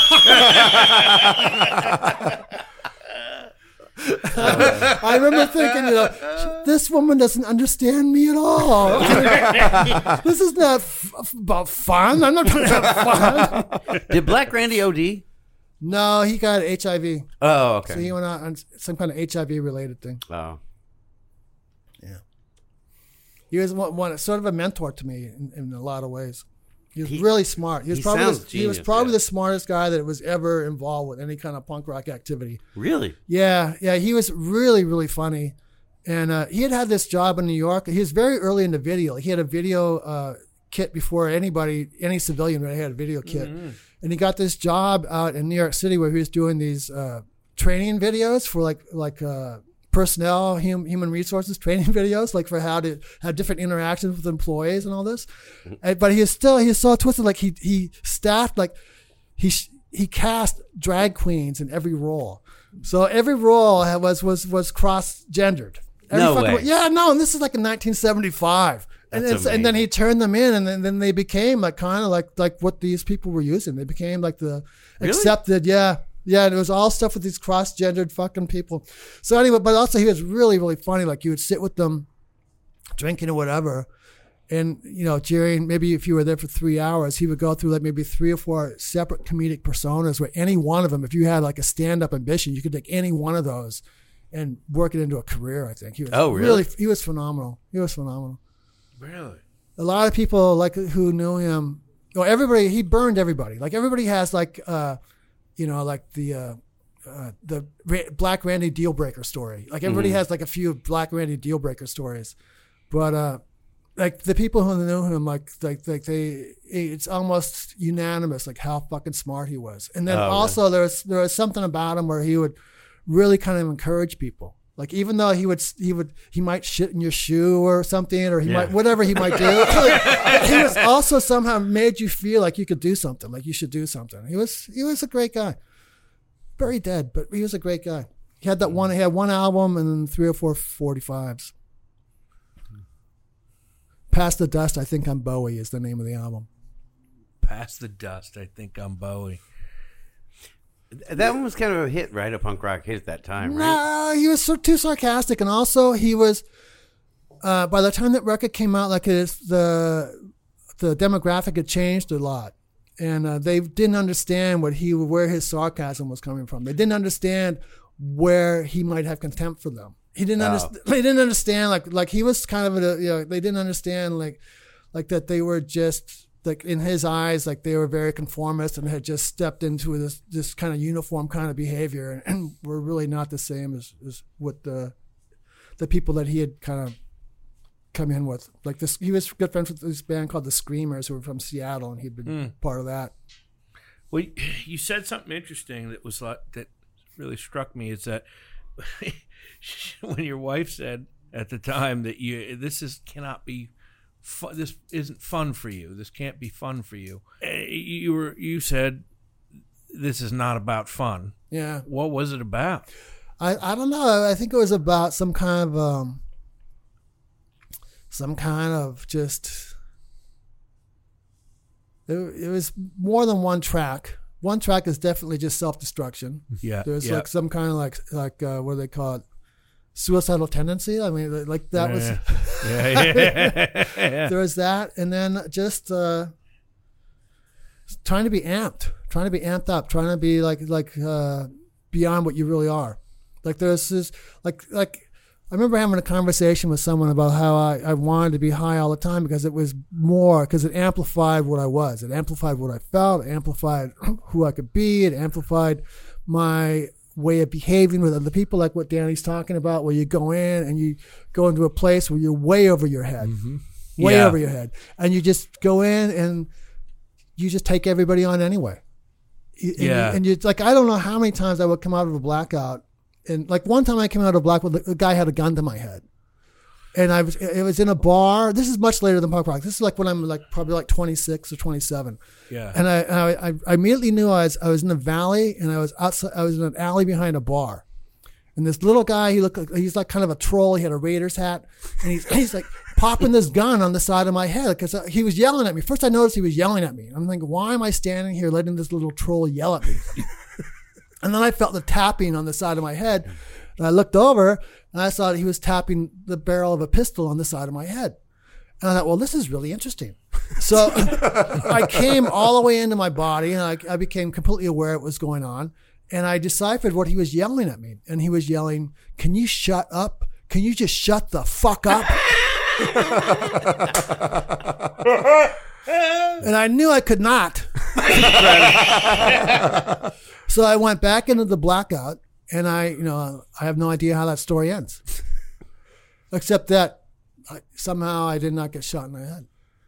I remember thinking, you know, this woman doesn't understand me at all. This is not f- about fun. I'm not trying to have fun. Did Black Randy O D? No, he got H I V. Oh, okay. So he went out on some kind of H I V related thing. Oh. Yeah. He was one, one sort of a mentor to me in, in a lot of ways. He was He- really smart. He was he probably sounds the, he was genius, probably yeah. the smartest guy that was ever involved with any kind of punk rock activity. Really? Yeah, yeah, he was really, really funny. And uh, he had had this job in New York. He was very early into video. He had a video uh, kit before anybody, any civilian really had a video kit. Mm-hmm. And he got this job out in New York City where he was doing these uh, training videos for like like uh, personnel, hum, human resources training videos, like for how to have different interactions with employees and all this. And, but he is still, he is so twisted. Like he he staffed, like he he cast drag queens in every role. So every role had, was was was cross gendered. No way. Yeah, no, and this is like in nineteen seventy-five. And, That's it's, and then amazing. he turned them in, and then, then they became like kind of like like what these people were using. They became like the Really? accepted, yeah, yeah. And it was all stuff with these cross-gendered fucking people. So anyway, but also he was really really funny. Like you would sit with them, drinking or whatever, and you know during maybe if you were there for three hours, he would go through like maybe three or four separate comedic personas. Where any one of them, if you had like a stand-up ambition, you could take any one of those and work it into a career. I think he was Oh, really? he was phenomenal. He was phenomenal. Really? A lot of people like who knew him, you know, everybody, he burned everybody. Like everybody has like, uh, you know, like the, uh, uh, the Ra- Black Randy deal breaker story. Like everybody Mm-hmm. has like a few Black Randy deal breaker stories, but, uh, like the people who knew him, like, like, like they, it's almost unanimous, like how fucking smart he was. And then Oh, also there's, there was something about him where he would really kind of encourage people. Like even though he would, he would, he might shit in your shoe or something, or he Yeah. might, whatever he might do. Like, he was also somehow made you feel like you could do something, like you should do something. He was, he was a great guy. Very dead, but he was a great guy. He had that one, he had one album and then three or four forty-fives. Past the Dust, I Think I'm Bowie is the name of the album. Past the Dust, I think I'm Bowie. That one was kind of a hit, right? A punk rock hit at that time, right? No, he was so, too sarcastic, and also he was. Uh, by the time that record came out, like his, the the demographic had changed a lot, and uh, they didn't understand what he where his sarcasm was coming from. They didn't understand where he might have contempt for them. He didn't Oh. understand. They didn't understand like like he was kind of a, you know they didn't understand like like that they were just like in his eyes, like they were very conformist and had just stepped into this this kind of uniform kind of behavior, and, and were really not the same as, as what the the people that he had kind of come in with. Like this, he was good friends with this band called the Screamers, who were from Seattle, and he'd been Mm. part of that. Well, you said something interesting that was like that really struck me. Is that when your wife said at the time that you this is cannot be. Fun, this isn't fun for you. This can't be fun for you. Eh, You were you said this is not about fun. Yeah. What was it about? I, I don't know. I think it was about some kind of um, some kind of just. It, it was more than one track. One track is definitely just self-destruction. Yeah, There's yeah. like some kind of like like uh, what do they call it? Suicidal tendency. I mean, like that was. Yeah, yeah, yeah. There was that, and then just uh, trying to be amped, trying to be amped up, trying to be like like uh, beyond what you really are. Like there's this, like like I remember having a conversation with someone about how I, I wanted to be high all the time because it was more because it amplified what I was, it amplified what I felt, it amplified who I could be, it amplified my way of behaving with other people, like what Danny's talking about, where you go in and you go into a place where you're way over your head, Mm-hmm. way Yeah. over your head, and you just go in and you just take everybody on anyway. You- and Yeah. you, and you like I don't know how many times I would come out of a blackout, and like one time I came out of a blackout, the guy had a gun to my head, and I was it was in a bar. This is much later than punk rock. This is like when I'm like probably like twenty-six or twenty-seven. Yeah. And I, I, I immediately knew I was, I was in a valley, and I was outside. I was in an alley behind a bar, and this little guy, he looked like he's like kind of a troll. He had a Raiders hat, and he's he's like popping this gun on the side of my head because he was yelling at me. First, I noticed he was yelling at me. I'm thinking, why am I standing here letting this little troll yell at me? And then I felt the tapping on the side of my head, and I looked over, and I saw that he was tapping the barrel of a pistol on the side of my head. And I thought, well, this is really interesting. So I came all the way into my body, and I, I became completely aware of what was going on. And I deciphered what he was yelling at me. And he was yelling, "Can you shut up? Can you just shut the fuck up?" And I knew I could not. So I went back into the blackout, and I, you know, I have no idea how that story ends, except that I, somehow I did not get shot in the head.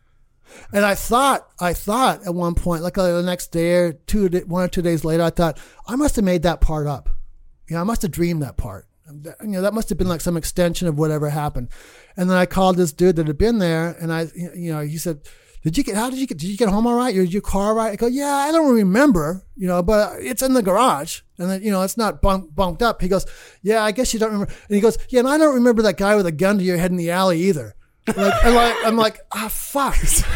And I thought, I thought at one point, like uh, the next day or two, one or two days later, I thought I must have made that part up. You know, I must have dreamed that part. You know, that must have been like some extension of whatever happened. And then I called this dude that had been there, and I, you know, he said, "Did you get? How did you get? Did you get home all right? Your your car all right?" I go, "Yeah, I don't remember, you know, but it's in the garage, and then, you know, it's not bunk, bunked up." He goes, "Yeah, I guess you don't remember." And he goes, "Yeah, and I don't remember that guy with a gun to your head in the alley either." Like, and like, I'm like, ah, fuck,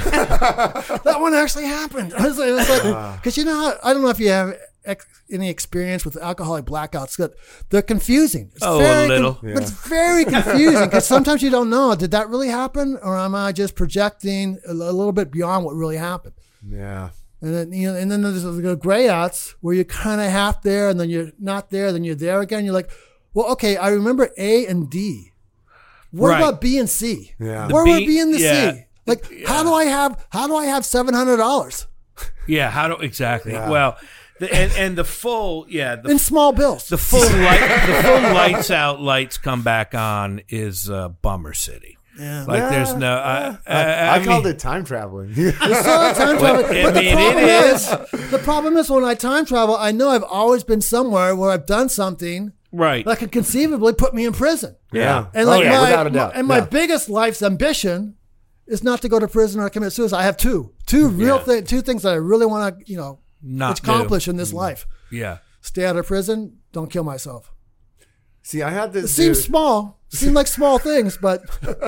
that one actually happened. I was like, because you know, how, I don't know if you have ex- any experience with alcoholic blackouts, but they're confusing. It's Oh, very a little. con- but it's very confusing because sometimes you don't know, did that really happen, or am I just projecting a, a little bit beyond what really happened? Yeah. And then, you know, and then there's the gray outs where you're kind of half there, and then you're not there, then you're there again. You're like, well, okay, I remember A and D. What Right. about B and C? Yeah. Where The would B- B and the yeah. C? Like, how do I have how do I have seven hundred dollars Yeah, how do exactly? Yeah. Well, the, and and the full yeah the in small bills? the full light the full lights out lights come back on is uh, Bummer City. Yeah. Like there's no I, I, I, I, I called mean, it time traveling. It's so time travel. I But the mean, problem it is, the problem is when I time travel, I know I've always been somewhere where I've done something right. that could conceivably put me in prison. Yeah. And Oh, like yeah, my, without a doubt. and my Yeah. biggest life's ambition is not to go to prison or commit suicide. I have two, two real Yeah. thi- two things that I really want to, you know, Not accomplish do. in this life. Yeah. Stay out of prison. Don't kill myself. See, I had It this seems dude- small. Seem like small things, but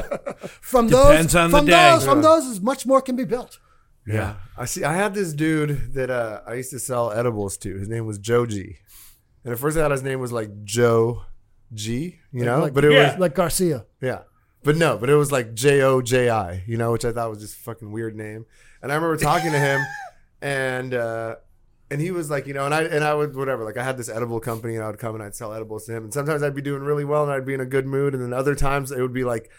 from Depends those, on the from day. those, from those, is much more can be built. Yeah. I see. I had this dude that uh, I used to sell edibles to. His name was Joe G. And at first I thought his name was like Joe G, you know, like, but it Yeah. was, like Garcia. yeah. But no, but it was like J O J I, you know, which I thought was just a fucking weird name. And I remember talking to him and, uh, and he was like, you know, and I, and I would, whatever, like I had this edible company and I would come and I'd sell edibles to him. And sometimes I'd be doing really well and I'd be in a good mood. And then other times it would be like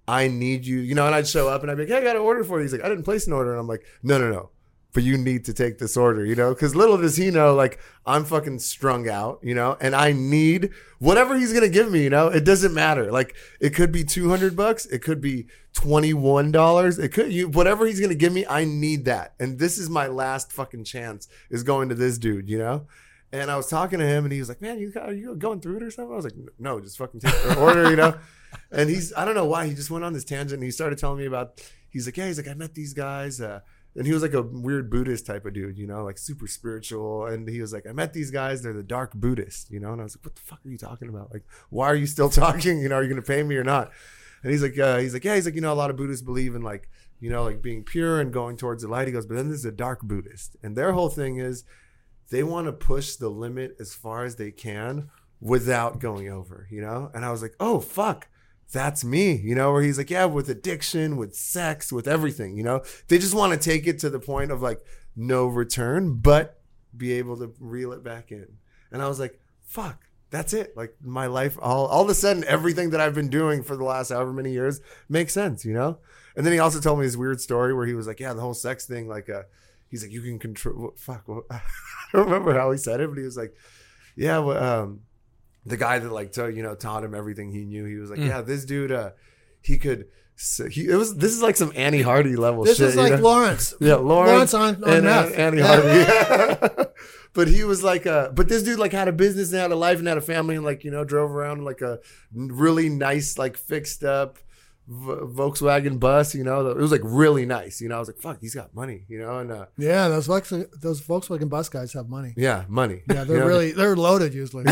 I need you, you know, and I'd show up and I'd be like, hey, I got an order for you. He's like, I didn't place an order. And I'm like, no, no, no. But you need to take this order, you know, because little does he know, like, I'm fucking strung out, you know, and I need whatever he's going to give me, you know, it doesn't matter. Like, it could be two hundred bucks. It could be twenty-one dollars. It could, you, whatever he's going to give me, I need that. And this is my last fucking chance is going to this dude, you know? And I was talking to him and he was like, man, you got, are you going through it or something? I was like, no, just fucking take the order, you know? And he's, I don't know why, he just went on this tangent and he started telling me about, he's like, yeah, he's like, I met these guys, uh, and he was like a weird Buddhist type of dude, you know, like super spiritual. And he was like, I met these guys. They're the dark Buddhists, you know. And I was like, what the fuck are you talking about? Like, why are you still talking? You know, are you going to pay me or not? And he's like, uh, he's like, yeah, he's like, you know, a lot of Buddhists believe in like, you know, like being pure and going towards the light. He goes, but then there's a dark Buddhist. And their whole thing is they want to push the limit as far as they can without going over, you know. And I was like, oh, fuck. That's me, you know, where he's like, yeah, with addiction, with sex, with everything, you know, they just want to take it to the point of like no return, but be able to reel it back in. And I was like, fuck, that's it. Like my life, all, all of a sudden, everything that I've been doing for the last however many years makes sense, you know? And then he also told me this weird story where he was like, yeah, the whole sex thing, like, uh, he's like, you can control, fuck, well, I don't remember how he said it, but he was like, yeah, well, um, the guy that like to, you know taught him everything he knew. He was like, mm. yeah, this dude, uh, he could. So he it was. This is like some Annie Hardy level. This shit, is like you know? Lawrence. Yeah, Lawrence, Lawrence on, on and meth. uh, Annie yeah. Hardy. Yeah. But he was like, uh, but this dude like had a business and had a life and had a family and like you know drove around in like a really nice like fixed up v- Volkswagen bus. You know, it was like really nice. You know, I was like, fuck, he's got money. You know, and uh, Yeah, those Volkswagen, those Volkswagen bus guys have money. yeah, money. Yeah, they're You know? really they're loaded usually.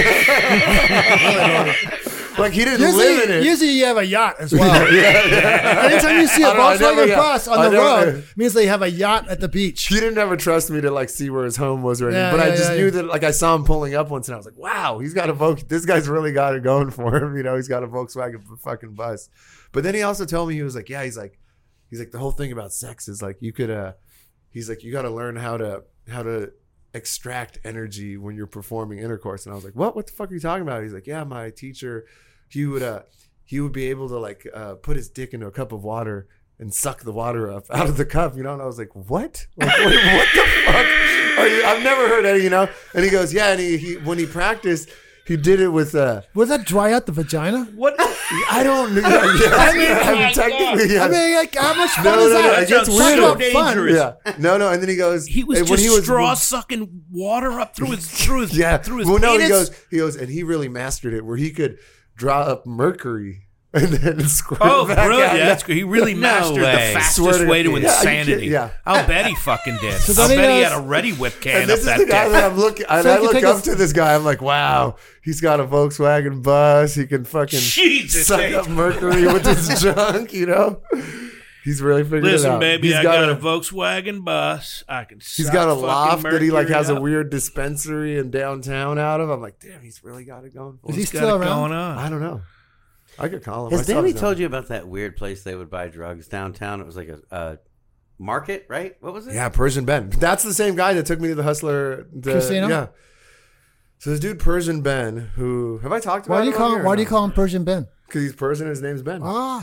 Like he didn't usually, live in it. usually you have a yacht as well. yeah, yeah. Anytime you see a I don't know, I Volkswagen never- yeah. bus on I the never- road, means they have a yacht at the beach. He didn't ever trust me to like see where his home was or anything. Yeah, but I yeah, just yeah, knew yeah. that like I saw him pulling up once and I was like, wow, he's got a Volkswagen. This guy's really got it going for him. You know, he's got a Volkswagen fucking bus. But then he also told me, he was like, yeah, he's like, he's like, the whole thing about sex is like, you could, uh, he's like, you got to learn how to, how to extract energy when you're performing intercourse. And I was like, what, what the fuck are you talking about? He's like, yeah, my teacher, he would, uh, he would be able to like, uh, put his dick into a cup of water and suck the water up out of the cup, you know? And I was like, what? Like, what, what the fuck? Are you, I've never heard any, you know? And he goes, yeah. And he, he when he practiced, he did it with, uh, Would that dry out the vagina? What? I don't know. Yeah, yeah. I mean, I mean, technically, yeah. I mean, like, how much fun No, is no, no, that? it gets Talk weird. about So fun. dangerous. Yeah. No, no. And then he goes, He was and just when he was, straw sucking water up through his through his yeah. through his Well, no, penis. he goes, he goes, and he really mastered it where he could draw up mercury and then squirt Oh, it back brilliant! out. That's good. He really No mastered way. the Swear fastest to way to God. Yeah, you insanity. can't- yeah. I'll bet he fucking did. So I'll then he bet he goes- had a ready whip can And up this is that the guy dick. that I'm looking. And So he I can look take up his- to this guy. I'm like, wow, he's got a Volkswagen bus. He can fucking Jesus, suck Nate. up mercury with his junk. You know, he's really figured it Listen, out. baby, He's I got, got, a, a Volkswagen bus. I can. He's suck got a fucking loft that he like mercury has a up. weird dispensary in downtown out of. I'm like, damn, he's really got it going for Is him. he What's got still it around? going on? I don't know. I could call him. Has I saw Danny his told number. you about that weird place they would buy drugs downtown? It was like a, a market, right? What was it? Yeah, Persian Ben. That's the same guy that took me to the Hustler the, Casino? Yeah. So this dude Persian Ben, who have I talked about? Why do you him call on him? here Why or do you not? call him Persian Ben? Because he's Persian. His name's Ben. Ah,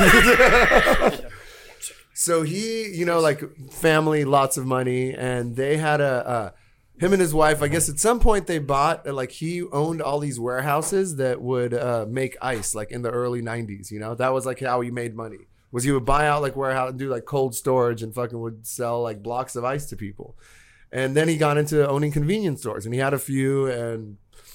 So he, you know, like family, lots of money, and they had a uh, him and his wife. I guess at some point they bought like he owned all these warehouses that would uh, make ice, like in the early nineties. You know, that was like how he made money. Was he would buy out like warehouse and do like cold storage and fucking would sell like blocks of ice to people. And then he got into owning convenience stores, and he had a few, and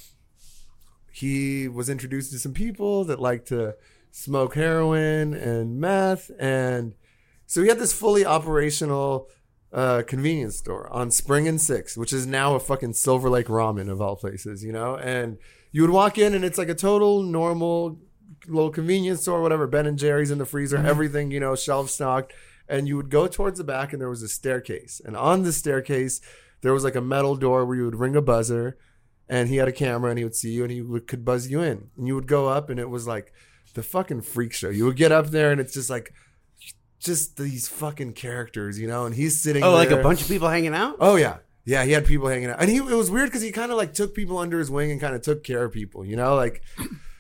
he was introduced to some people that like to smoke heroin and meth, and so he had this fully operational uh, convenience store on Spring and Sixth, which is now a fucking Silver Lake Ramen of all places, you know. And you would walk in, and it's like a total normal little convenience store, whatever. Ben and Jerry's in the freezer, Mm-hmm. everything, you know, shelf stocked. And you would go towards the back, and there was a staircase. And on the staircase, there was like a metal door where you would ring a buzzer, and he had a camera, and he would see you, and he would, could buzz you in. And you would go up, and it was like the fucking freak show. You would get up there, and it's just like just these fucking characters, you know. And he's sitting Oh, like there. a bunch of people hanging out? Oh yeah, yeah. He had people hanging out, and he it was weird because he kind of like took people under his wing and kind of took care of people, you know. Like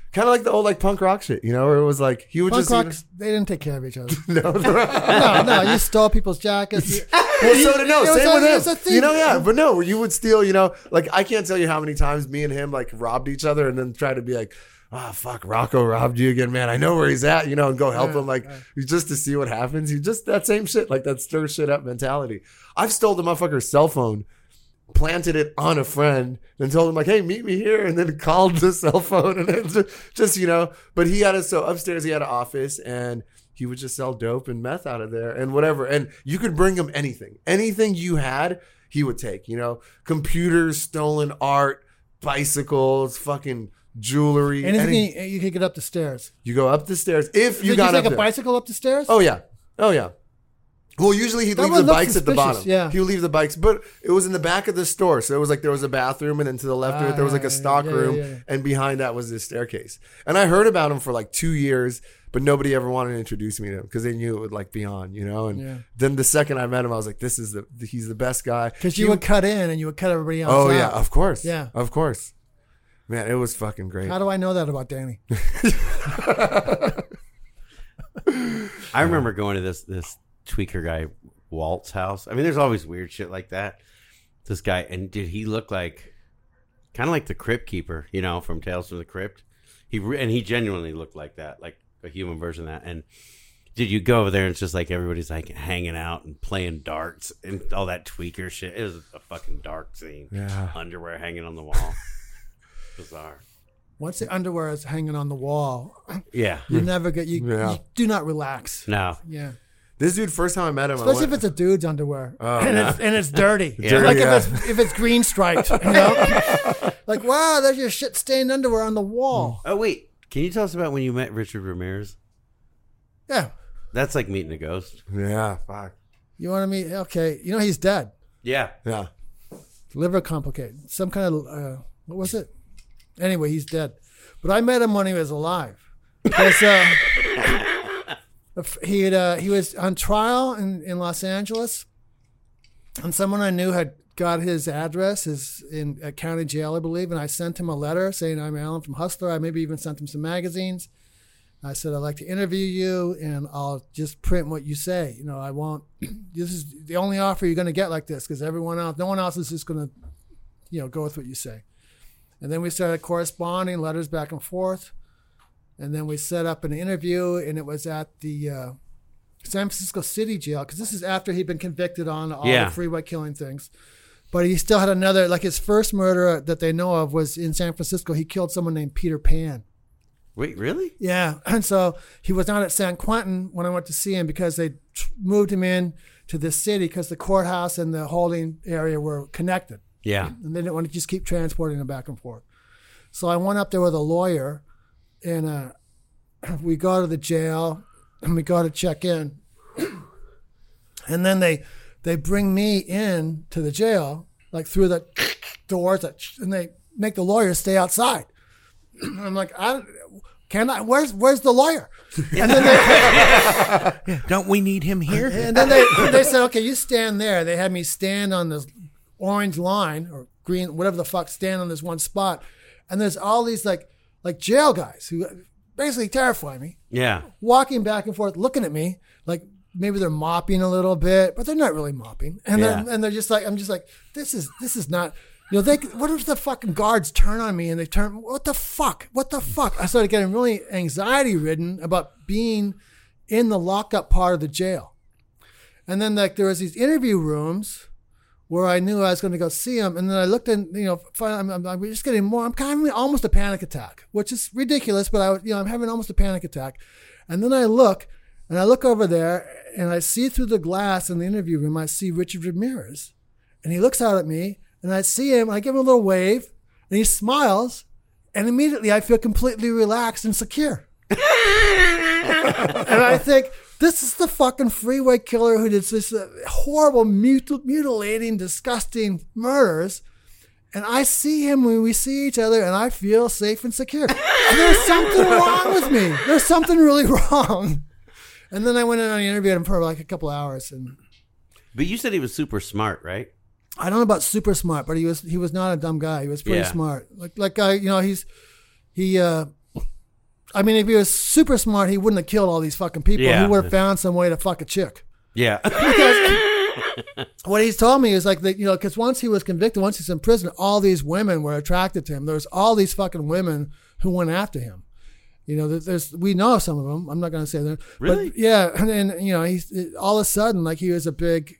Kind of like the old like punk rock shit, you know, where it was like he would Punk just rocks, they didn't take care of each other. even, no, no, no, you stole people's jackets. well, so no, It was same a- with it him. was a thing. You know, yeah, but no, you would steal. You know, like I can't tell you how many times me and him like robbed each other and then try to be like, ah, oh, fuck, Rocco robbed you again, man. I know where he's at, you know, and go help Yeah, him, like yeah. just to see what happens. You just that same shit, like that stir shit up mentality. I've stole the motherfucker's cell phone, planted it on a friend, and told him like, "Hey, meet me here," and then called the cell phone, and then just, just you know. But he had a so upstairs he had an office, and he would just sell dope and meth out of there and whatever. And you could bring him anything, anything you had, he would take. You know, computers, stolen art, bicycles, fucking jewelry. Anything any- you could get up the stairs. you go up the stairs if you Did got you take up a there. bicycle up the stairs? Oh yeah, oh yeah. Well, usually he'd That leave would the look bikes at the suspicious, bottom. yeah. He would leave the bikes, but it was in the back of the store. So it was like there was a bathroom, and then to the left of it there was like Ah, a stock yeah, room, yeah, yeah. and behind that was this staircase. And I heard about him for like two years, but nobody ever wanted to introduce me to him because they knew it would like be on, you know. And Yeah. then the second I met him, I was like, "This is the he's the best guy." Because you He- would cut in and you would cut everybody else Oh out. yeah, of course. Yeah. of course. Man, it was fucking great. How do I know that about Danny? I remember going to this this tweaker guy Walt's house. I mean, there's always weird shit like that. This guy, and did he look like kind of like the Crypt Keeper, you know, from Tales from the Crypt? He re- and he genuinely looked like that, like a human version of that. And did you go over there and it's just like everybody's like hanging out and playing darts and all that tweaker shit? It was a fucking dark scene. Yeah. Underwear hanging on the wall. Bizarre. Once the underwear is hanging on the wall, Yeah. you never get you, Yeah. you do not relax. No. Yeah. This dude, first time I met him, I Especially went, if it's a dude's underwear Oh, and, no. it's, and it's dirty. Yeah. Like Yeah. if it's if it's green striped, you know? Like, wow, there's your shit stained underwear on the wall. Oh wait, can you tell us about when you met Richard Ramirez? Yeah. That's like meeting a ghost. yeah, fuck, You want to meet? Okay. You know, he's dead. Yeah. yeah. Liver complicated. Some kind of, uh, what was it? Anyway, he's dead. But I met him when he was alive. Because uh, he had, uh, he was on trial in, in Los Angeles. And someone I knew had got his address, his in a county jail, I believe. And I sent him a letter saying, I'm Alan from Hustler. I maybe even sent him some magazines. I said, I'd like to interview you and I'll just print what you say. You know, I won't, this is the only offer you're going to get like this because everyone else, no one else is just going to, you know, go with what you say. And then we started corresponding, letters back and forth. And then we set up an interview and it was at the uh, San Francisco City Jail because this is after he'd been convicted on all Yeah. the freeway killing things. But he still had another, like his first murder that they know of was in San Francisco. He killed someone named Peter Pan. Wait, really? Yeah, and so he was not at San Quentin when I went to see him because they tr- moved him in to this city because the courthouse and the holding area were connected, Yeah. and they didn't want to just keep transporting him back and forth. So I went up there with a lawyer, and uh, we go to the jail, and we go to check in, and then they they bring me in to the jail like through the doors, that, and they make the lawyer stay outside. I'm like, I can I? Where's where's the lawyer? And then they Don't we need him here? and then they they said, okay, you stand there. They had me stand on this orange line or green, whatever the fuck, stand on this one spot. And there's all these like like jail guys who basically terrify me, Yeah. walking back and forth, looking at me like maybe they're mopping a little bit, but they're not really mopping. And Yeah. they're and they're just like, I'm just like, this is this is not. You know, they, what if the fucking guards turn on me and they turn, what the fuck? What the fuck? I started getting really anxiety ridden about being in the lockup part of the jail. And then like there was these interview rooms where I knew I was going to go see him. And then I looked in, you know, finally, I'm, I'm, I'm just getting more, I'm kind of almost a panic attack, which is ridiculous, but I was, you know, I'm having almost a panic attack. And then I look and I look over there and I see through the glass in the interview room, I see Richard Ramirez and he looks out at me. And I see him, I give him a little wave, and he smiles, and immediately I feel completely relaxed and secure. And I think, this is the fucking freeway killer who did this uh, horrible, mutil- mutilating, disgusting murders. And I see him when we see each other, and I feel safe and secure. And there's something wrong with me. There's something really wrong. And then I went in and I interviewed him for like a couple hours, and But you said he was super smart, right? I don't know about super smart, but he was he was not a dumb guy. He was pretty Yeah. smart. Like like uh, you know, he's he uh I mean, if he was super smart, he wouldn't have killed all these fucking people. Yeah. He would have found some way to fuck a chick. Yeah. What he's told me is like that, you know, because once he was convicted, once he's in prison, all these women were attracted to him. There's all these fucking women who went after him. You know, there's we know some of them. I'm not going to say that. Really? But yeah, and, and you know, he's all of a sudden like he was a big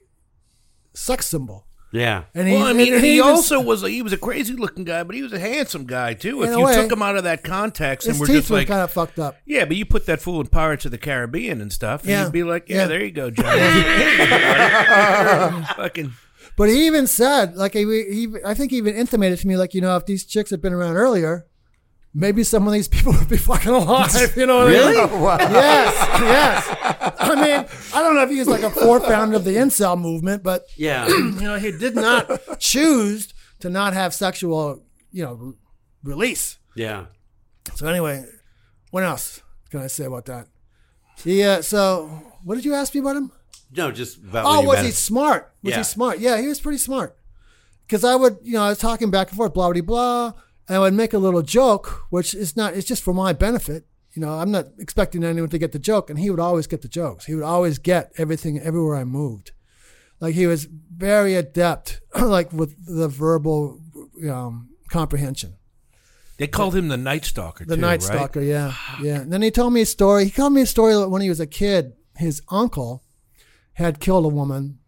sex symbol. Yeah. And Well, I mean, and he even- also was a, he was a crazy looking guy, but he was a handsome guy too. If In a you way. took him out of that context his and were teeth just were like, kind of fucked up. yeah, but you put that fool in Pirates of the Caribbean and stuff, and Yeah. you'd be like, yeah, Yeah. there you go, Johnny. Hey, buddy. Fucking. But he even said, like, he, he, I think he even intimated to me, like, you know, if these chicks had been around earlier, maybe some of these people would be fucking alive. You know what Really? I mean? Wow. Yes, yes. I mean, I don't know if he was like a forefounder of the incel movement, but Yeah. you know, he did not choose to not have sexual, you know, re- release. Yeah. So anyway, what else can I say about that? Yeah. So, what did you ask me about him? No, just about Oh, when you was met he him. smart? Was Yeah. he smart? Yeah, he was pretty smart. Because I would, you know, I was talking back and forth, blah, blah, blah, and I would make a little joke, which is not, it's just for my benefit. You know, I'm not expecting anyone to get the joke, and he would always get the jokes. He would always get everything everywhere I moved. Like, he was very adept, like, with the verbal um, comprehension. They called him the Night Stalker. The too, Night right? Stalker, yeah, yeah. And then he told me a story. He told me a story that when he was a kid, his uncle had killed a woman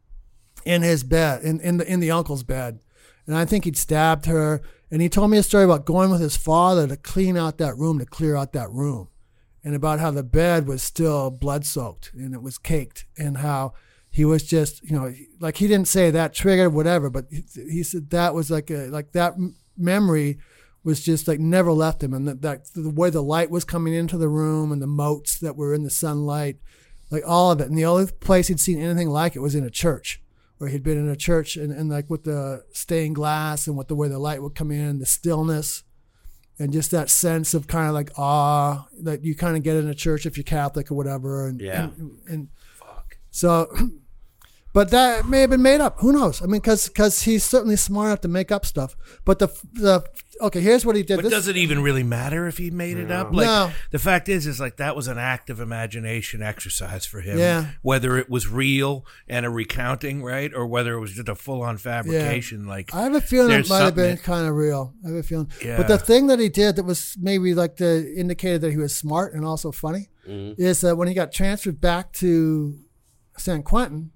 in his bed, in, in the in the uncle's bed, and I think he'd stabbed her. And he told me a story about going with his father to clean out that room, to clear out that room, and about how the bed was still blood soaked and it was caked, and how he was just, you know, like he didn't say that triggered whatever, but he, he said that was like a like that m- memory was just like never left him, and that, that the way the light was coming into the room and the motes that were in the sunlight, like all of it. And the only place he'd seen anything like it was in a church, where he'd been in a church and, and like with the stained glass and with the way the light would come in, the stillness, and just that sense of kind of like awe that you kind of get in a church if you're Catholic or whatever. And, Yeah. and, and so, but that may have been made up. Who knows? I mean, because because he's certainly smart enough to make up stuff. But the the okay, here's what he did. But This- does it even really matter if he made it up? Like, No. the fact is, is like that was an active imagination exercise for him. Yeah. Whether it was real and a recounting, right, or whether it was just a full-on fabrication. Like, I have a feeling it there's might have been something kind of real. I have a feeling. Yeah. But the thing that he did that was maybe like the indicated that he was smart and also funny is that when he got transferred back to San Quentin,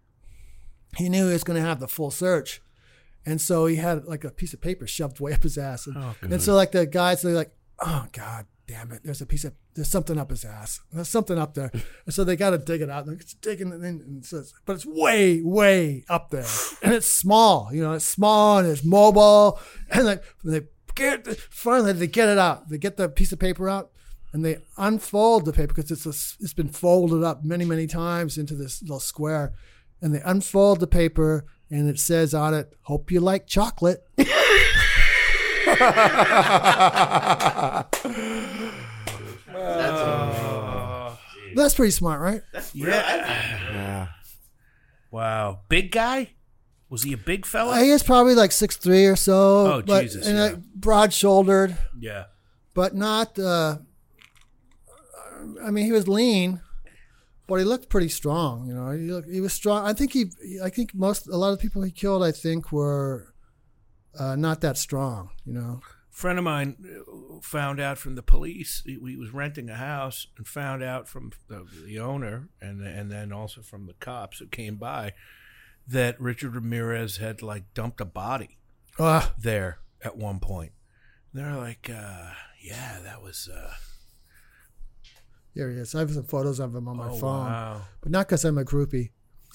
he knew he was going to have the full search. And so he had like a piece of paper shoved way up his ass. And, Oh, and so like the guys, they're like, oh, God damn it. There's a piece of, there's something up his ass. There's something up there. And so they got to dig it out. And it's digging it in. And it says, but it's way, way up there. And it's small, you know, it's small and it's mobile. And like they get, finally they get it out. They get the piece of paper out and they unfold the paper because it's, a, it's been folded up many, many times into this little square. And they unfold the paper, and it says on it, "Hope you like chocolate." That's pretty smart, right? Yeah. wow, big guy. Was he a big fella? Uh, he is probably like six three or so. Oh, but, Jesus, And yeah. uh, broad-shouldered, yeah. but not. Uh, I mean, he was lean, but he looked pretty strong. You know, he looked, he was strong. I think he. I think most a lot of people he killed, I think, were uh, not that strong. You know. Friend of mine uh, found out from the police. He, he was renting a house and found out from the, the owner and and then also from the cops who came by that Richard Ramirez had like dumped a body Uh, there at one point. They're like, uh, yeah, that was. Uh, Here he is. I have some photos of him on my oh phone, wow. but not because I'm a groupie.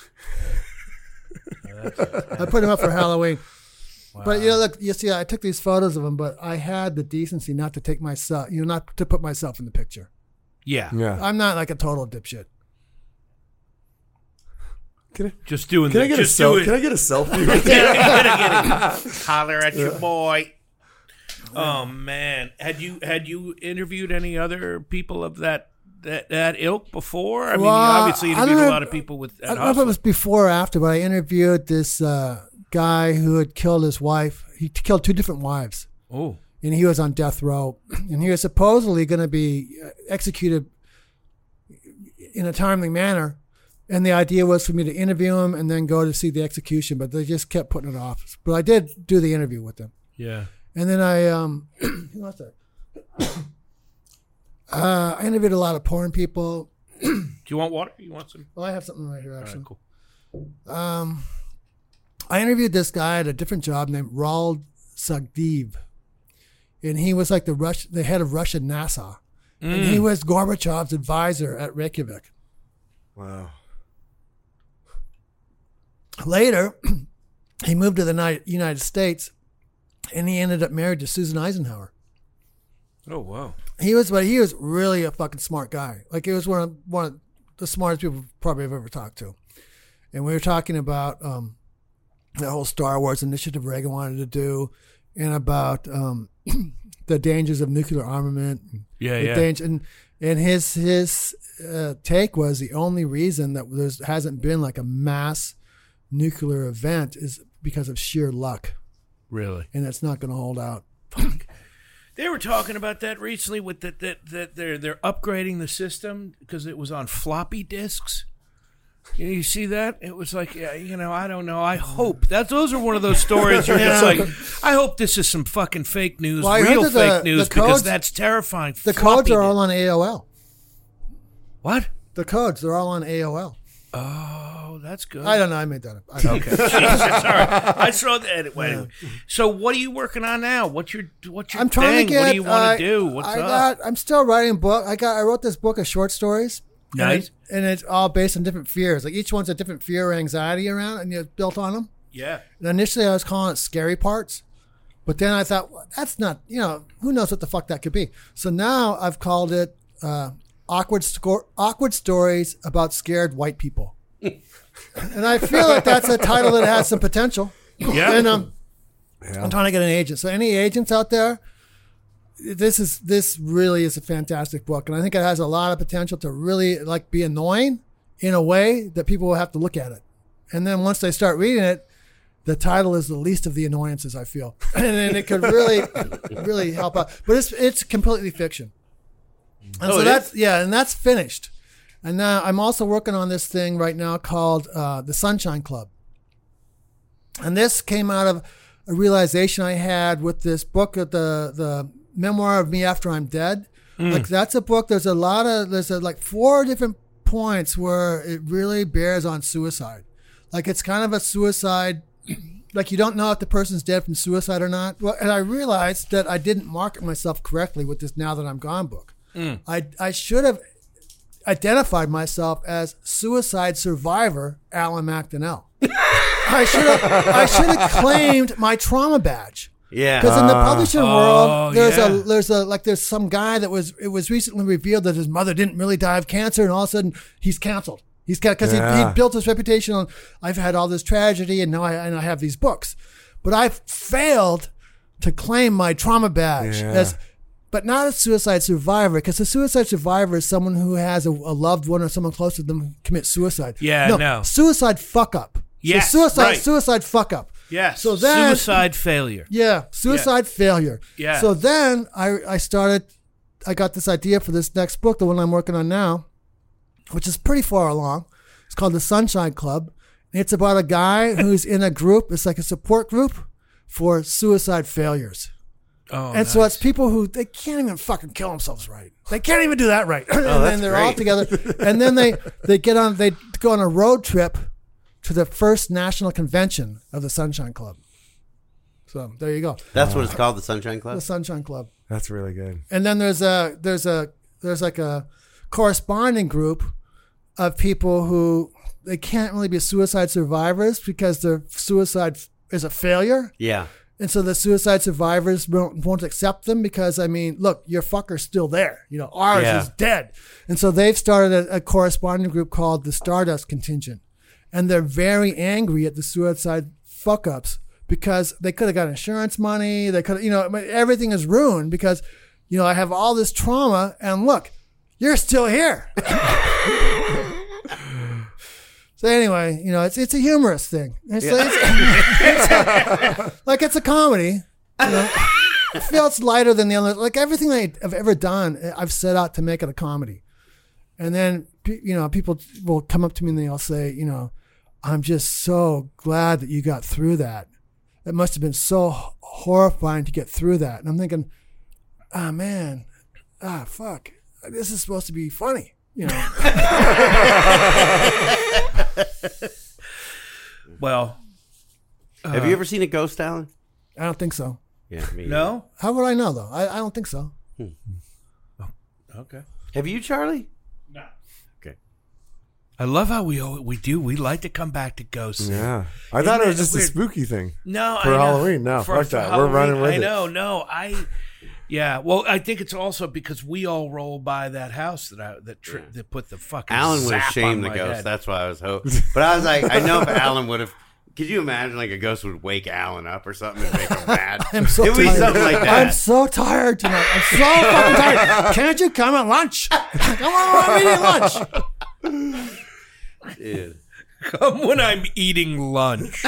I put him up for Halloween. Wow. But you know, look, you see, I took these photos of him, but I had the decency not to take myself, you know, not to put myself in the picture. Yeah, Yeah. I'm not like a total dipshit. Can I, just doing. can the, I get a just selfie? doing. Can I get a selfie with you? Get it, get it, get it. Holler at your boy. Oh man, had you had you interviewed any other people of that that, that ilk before? I mean, Well, you obviously I don't interviewed a know- lot of people with. I don't know if it was before or after, but I interviewed this uh, guy who had killed his wife. He killed two different wives. Oh, and he was on death row, and he was supposedly going to be executed in a timely manner. And the idea was for me to interview him and then go to see the execution, but they just kept putting it off. But I did do the interview with them. Yeah. And then I, um, who was that? uh, I interviewed a lot of porn people. Do you want water? You want some? Well, I have something right here, All actually. right, cool. Um, I interviewed this guy at a different job named Raul Sagdiv, and he was like the Rush, the head of Russian NASA, Mm. and he was Gorbachev's advisor at Reykjavik. Wow. Later, he moved to the Ni- United States, and he ended up married to Susan Eisenhower. Oh, wow. He was, but he was really a fucking smart guy. Like he was one of one of the smartest people probably I've ever talked to. And we were talking about um, the whole Star Wars initiative Reagan wanted to do, and about um, the dangers of nuclear armament. And Yeah, the yeah. danger, and and his his uh, take was the only reason that there hasn't been like a mass nuclear event is because of sheer luck, Really? and it's not going to hold out. They were talking about that recently with that that that they're they're upgrading the system because it was on floppy disks. You, know, you see that? It was like, yeah, you know, I don't know. I hope that those are one of those stories. You're just like, I hope this is some fucking fake news, Well, I heard real that fake the- news, the because codes- that's terrifying. The Floppy codes are disk. all on A O L. What? The codes, they're all on A O L. Oh, that's good. I don't know. I made that up. I don't Okay, Jesus, all right. I saw that anyway. So, what are you working on now? What's your what's your I'm trying thing? to get. What do you want uh, to do? What's I up? got. I'm still writing a book. I got. I wrote this book of short stories. And Nice. it- And it's all based on different fears. Like each one's a different fear or anxiety around, and it's built on them. Yeah. And initially, I was calling it scary parts, but then I thought, well, that's not. You know, who knows what the fuck that could be. So now I've called it uh, awkward sco- awkward stories about scared white people. And I feel like that's a title that has some potential. Yeah. And um, Yeah. I'm trying to get an agent. So any agents out there, this is this really is a fantastic book, and I think it has a lot of potential to really like be annoying in a way that people will have to look at it. And then once they start reading it, the title is the least of the annoyances, I feel, and then it could really, really help out. But it's it's completely fiction, and Oh, so it that's is? yeah, and that's finished. And now I'm also working on this thing right now called uh, the Sunshine Club. And this came out of a realization I had with this book, of the the memoir of me after I'm dead. Like that's a book. There's a lot of there's a, like four different points where it really bears on suicide. Like it's kind of a suicide. Like you don't know if the person's dead from suicide or not. Well, and I realized that I didn't market myself correctly with this Now That I'm Gone book. I I should have identified myself as suicide survivor Alan McDonnell. I should have I should have claimed my trauma badge. Yeah. Because in the publishing world, oh, there's yeah. a there's a like there's some guy that was it was recently revealed that his mother didn't really die of cancer, and all of a sudden he's canceled. He's because he, Yeah. he built his reputation on I've had all this tragedy, and now I and I have these books, but I failed to claim my trauma badge Yeah. as. But not a suicide survivor, because a suicide survivor is someone who has a, a loved one or someone close to them commit suicide. Yeah, no. Suicide fuck up. So Yes, suicide, right. suicide fuck up. Yes. So then- suicide failure. Yeah, suicide failure. Yeah. So then I I started, I got this idea for this next book, the one I'm working on now, which is pretty far along. It's called The Sunshine Club. And it's about a guy who's in a group. It's like a support group for suicide failures. Oh, and so it's people who they can't even fucking kill themselves right. They can't even do that right. and then that's they're all great. together. And then they they get on they go on a road trip to the first national convention of the Sunshine Club. So there you go. That's what it's called, the Sunshine The Club. Sunshine Club. That's really good. And then there's a there's a there's like a corresponding group of people who they can't really be suicide survivors because their suicide is a failure. Yeah. And so the suicide survivors won't, won't accept them because, I mean, look, your fucker's still there. You know, ours Yeah. is dead. And so they've started a, a corresponding group called the Stardust Contingent. And they're very angry at the suicide fuck-ups because they could have got insurance money. They could have, you know, everything is ruined because, you know, I have all this trauma and look, you're still here. So anyway, you know, it's it's a humorous thing. It's, it's, it's like it's a comedy. You know? it feels lighter than the other. Like everything I've ever done, I've set out to make it a comedy. And then, you know, people will come up to me and they'll say, you know, I'm just so glad that you got through that. It must have been so horrifying to get through that. And I'm thinking, ah, oh, man, ah, fuck. This is supposed to be funny, you know. Well, uh, have you ever seen a ghost, Alan? I don't think so. Yeah, me. No. How would I know, though? I, I don't think so. Hmm. Oh, okay. Have you, Charlie? No. Okay. I love how we we do. We like to come back to ghosts. Yeah. I thought it was just a spooky thing. No, for I know. Halloween. No, for, fuck for that. Halloween, We're running with I it. know. No, I. Yeah. Well, I think it's also because we all roll by that house that I that tri- Yeah. that put the fucking. Alan would have zap shamed on the my ghost. head. That's why I was hoping. But I was like, I know if Alan would have. Could you imagine like a ghost would wake Alan up or something and make him mad? I'm so it would be tired. something like that. I'm so tired tonight. I'm so fucking tired. Can't you come at lunch? Come on, I'm eating lunch. Dude. Come when I'm eating lunch.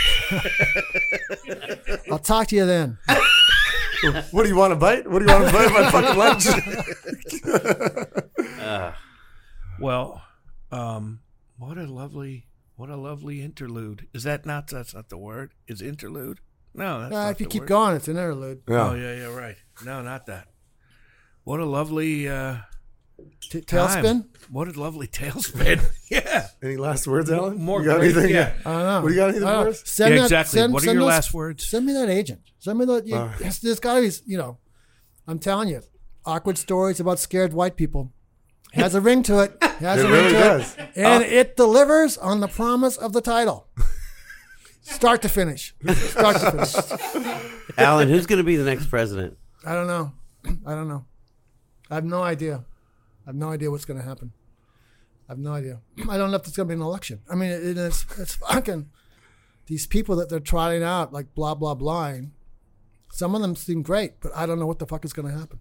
I'll talk to you then. What do you want to bite? What do you want to bite my fucking lunch? Uh, Well, um, what a lovely, what a lovely interlude. Is that not? That's not the word. Is interlude? No, that's Uh, not if you the keep word. going, it's an interlude. Yeah. Oh yeah, yeah, right. No, not that. What a lovely uh, T- time. tailspin? What a lovely tailspin. Yeah. Any last words, Alan? More you got great- anything? yeah. I don't know. What do you got anything I don't for know. us? Send Yeah, that- exactly. send- What are send your those- last words? Send me that agent. Send me that. You, Uh. there's, there's got to be, you know, I'm telling you, awkward stories about scared white people. Has a ring to it. Has It a ring really to does. it. And it delivers on the promise of the title. Start to finish. Start to finish. Alan, who's going to be the next president? I don't know. I don't know. I have no idea. I have no idea what's going to happen. I have no idea. I don't know if there's going to be an election. I mean, it, it's it's fucking these people that they're trotting out like blah blah blah. Some of them seem great, but I don't know what the fuck is going to happen.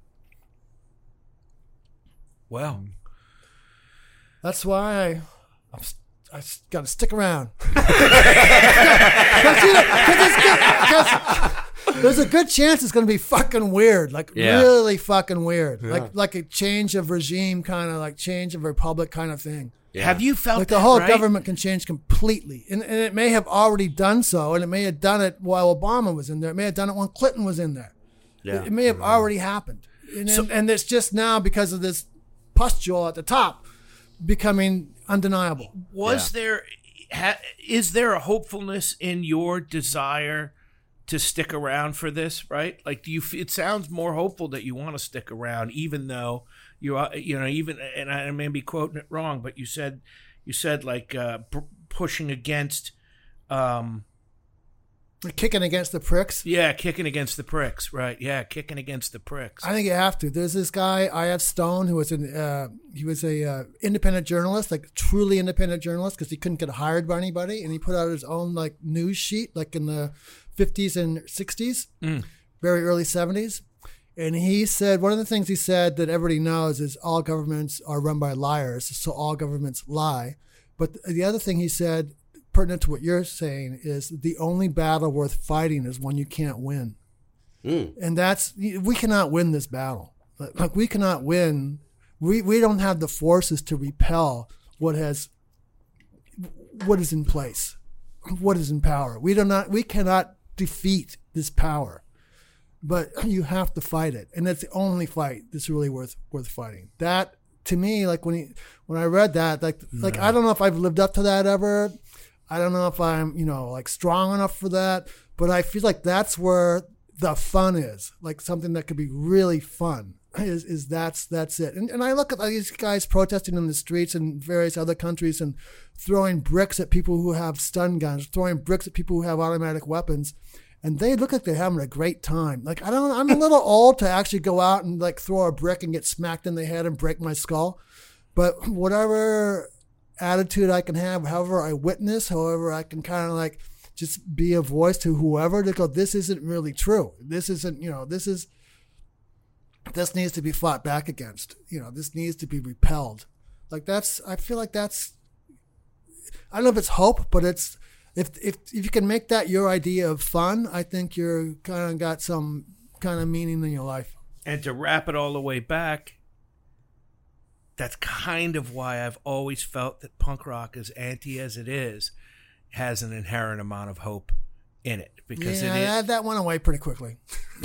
Well, That's why I I'm, s- I got to stick around. Because there's a good chance it's going to be fucking weird, like Yeah. really fucking weird, Yeah. like like a change of regime, kind of like change of republic, kind of thing. Yeah. have you felt Like that, the whole right? government can change completely, and, and it may have already done so, and it may have done it while Obama was in there. It may have done it when Clinton was in there. Yeah. It may have already happened, and, and, and it's just now because of this pustule at the top becoming undeniable. Was there, ha, is there a hopefulness in your desire to stick around for this? Right? Like, do you? f- It sounds more hopeful that you want to stick around, even though you are, you know, even. And I may be quoting it wrong, but you said, you said like uh, p- pushing against, um, Kicking against the pricks. yeah, kicking against the pricks. Right? Yeah, kicking against the pricks. I think you have to. There's this guy, I F Stone, who was an uh, he was a uh, independent journalist, like truly independent journalist, because he couldn't get hired by anybody, and he put out his own like news sheet, like in the fifties and sixties, Mm. very early seventies. And he said one of the things he said that everybody knows is all governments are run by liars, so all governments lie. But the other thing he said, pertinent to what you're saying, is the only battle worth fighting is one you can't win. Mm. And that's, we cannot win this battle. Like, like we cannot win. We we don't have the forces to repel what has, what is in place, what is in power. We do not, we cannot defeat this power, but you have to fight it. And that's the only fight that's really worth, worth fighting. That to me, like when he, when I read that, like, like, I don't know if I've lived up to that ever. I don't know if I'm, you know, like strong enough for that, but I feel like that's where the fun is, like something that could be really fun is, is that's, that's it. And, and I look at these guys protesting in the streets in various other countries and throwing bricks at people who have stun guns, throwing bricks at people who have automatic weapons. And they look like they're having a great time. Like, I don't, I'm a little old to actually go out and like throw a brick and get smacked in the head and break my skull. But whatever attitude I can have, however I witness, however I can kind of like just be a voice to whoever to go, this isn't really true. This isn't, you know, this is, this needs to be fought back against. You know, this needs to be repelled. Like that's, I feel like that's, I don't know if it's hope, but it's, if if if you can make that your idea of fun, I think you're kind of got some kind of meaning in your life. And to wrap it all the way back, that's kind of why I've always felt that punk rock, as anti as it is, has an inherent amount of hope in it. Because Yeah, it is that, that went away pretty quickly.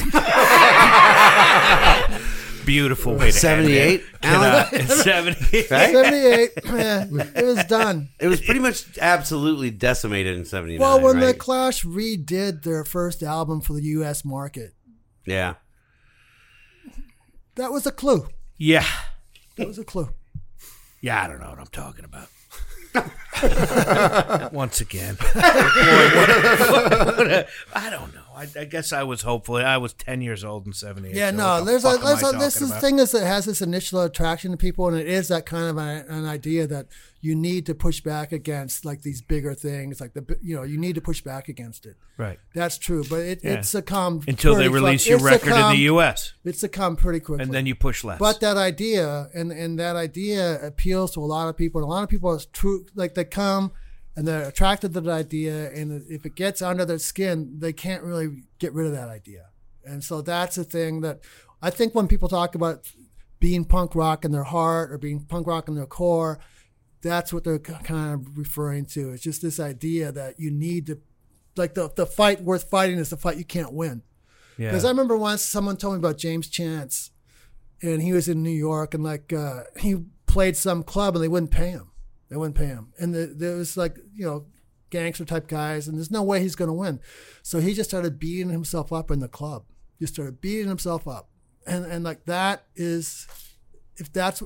beautiful way to seventy-eight, end Alan? it. Can I- seventy-eight. Right? seventy-eight, yeah, it was done. It was pretty much absolutely decimated in seventy-nine. Well, when right? the Clash redid their first album for the U S market, yeah. that was a clue. Yeah. That was a clue. Yeah, I don't know what I'm talking about. Once again. I don't know. I, I guess I was hopeful. I was ten years old in seventy-eight. Yeah, so no, what the there's a, fuck am there's I a this talking is about? thing is that has this initial attraction to people, and it is that kind of a, an idea that you need to push back against, like these bigger things, like the you know you need to push back against it. Right. That's true, but it, Yeah. it succumbed Until they pretty release fu- your it record in the succumbed- U S. It succumbed pretty quickly, And then you push less. But that idea, and, and that idea appeals to a lot of people. And a lot of people are true, like they come and they're attracted to that idea. And if it gets under their skin, they can't really get rid of that idea. And so that's the thing that I think when people talk about being punk rock in their heart or being punk rock in their core, that's what they're kind of referring to. It's just this idea that you need to, like the, the fight worth fighting is the fight you can't win. yeah. Because I remember once someone told me about James Chance, and he was in New York, and like uh, he played some club, and they wouldn't pay him. They wouldn't pay him, and the, there was like you know gangster type guys, and there's no way he's going to win. So he just started beating himself up in the club. He started beating himself up, and and like that is, if that's,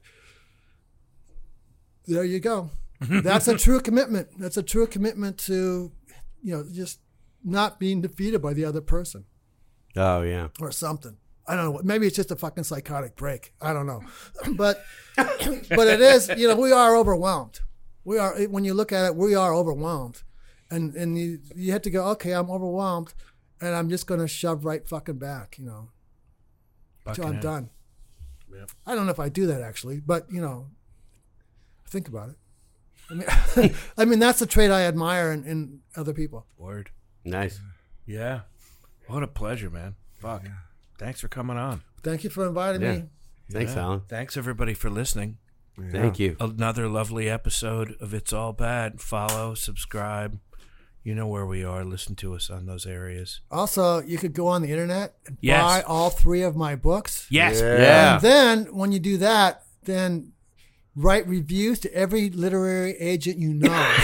there you go. That's a true commitment. That's a true commitment to, you know, just not being defeated by the other person Oh, yeah. or something. I don't know. Maybe it's just a fucking psychotic break. I don't know. But but it is, you know, we are overwhelmed. We are, when you look at it, we are overwhelmed. And and you, you have to go, okay, I'm overwhelmed, and I'm just going to shove right fucking back, you know, until I'm Fucking done. Yep. I don't know if I do that actually, but, you know, think about it. I mean, I mean that's a trait I admire in, in other people. Word. Nice. Yeah. What a pleasure, man. Fuck. Thanks for coming on. Thanks for inviting Yeah. me. Thanks, Yeah. Alan. Thanks, everybody, for listening. Thank you. Another lovely episode of It's All Bad. Follow, subscribe. You know where we are. Listen to us on those areas. Also, you could go on the internet and Yes. buy all three of my books. Yes. Yeah. And then when you do that, then write reviews to every literary agent you know,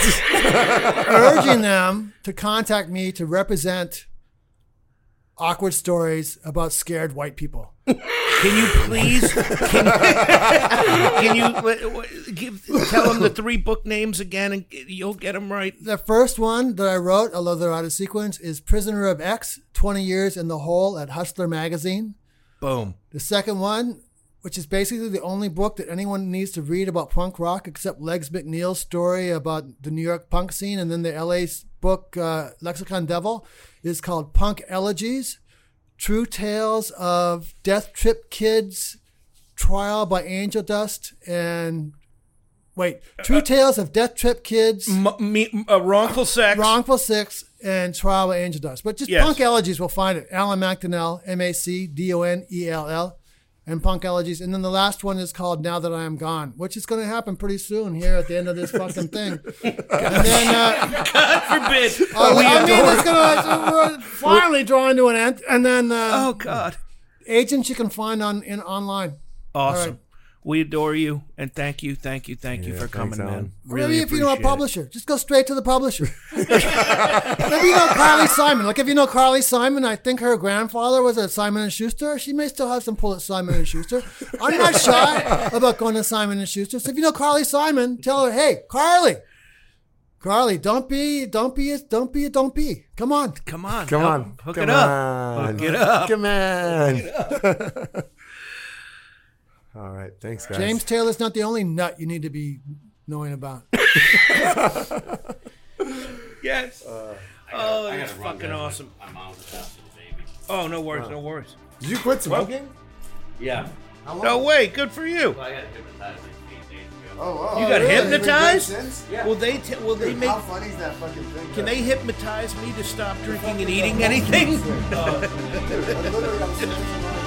urging them to contact me to represent awkward stories about scared white people. Can you please? Can, can you uh, uh, give tell them the three book names again, and you'll get them right. The first one that I wrote, although they're out of sequence, is Prisoner of X, twenty years in the Hole at Hustler Magazine. Boom. The second one, which is basically the only book that anyone needs to read about punk rock except Legs McNeil's story about the New York punk scene, and then the L A book, uh, Lexicon Devil, is called Punk Elegies, True Tales of Death Trip Kids, Trial by Angel Dust, and... Wait, True Tales of Death Trip Kids, M- me, uh, wrongful sex. Wrongful Six, and Trial by Angel Dust. But just Yes. Punk Elegies, we'll find it. Alan McDonnell, M A C D O N E L L, and Punk Elegies. And then the last one is called Now That I Am Gone, which is going to happen pretty soon here at the end of this fucking thing. And then, uh, God forbid. uh, we I mean, adore- it's gonna, we're finally drawing to an end. And then uh, oh God. agents you can find on in online. Awesome. All right. We adore you, and thank you, thank you, thank you Yeah, for thanks, coming, Alan. man. Or Really maybe if you know a appreciate it. publisher, just go straight to the publisher. Maybe you know Carly Simon. Like if you know Carly Simon, I think her grandfather was at Simon and Schuster. She may still have some pull at Simon and Schuster. I'm not shy about going to Simon and Schuster. So if you know Carly Simon, tell her, hey, Carly, Carly, don't be, don't be, don't be, don't be. Come on. Come on, Come help- on. hook Come it up, on. hook it up. Come on. All right. Thanks, guys. James Taylor's not the only nut you need to be knowing about. Yes. oh, I that's gotta run, fucking guys. awesome. My mom's about to the baby. Oh, no worries, no worries. Did you quit smoking? Yeah. How long? No way. Good for you. Well, I got hypnotized like eight days ago. Oh, wow. You got really? hypnotized? Yeah. Will they? T- will they Dude, make? how funny is that fucking thing? Can they hypnotize me to stop drinking and eating anything? Dude, I literally, I was sitting in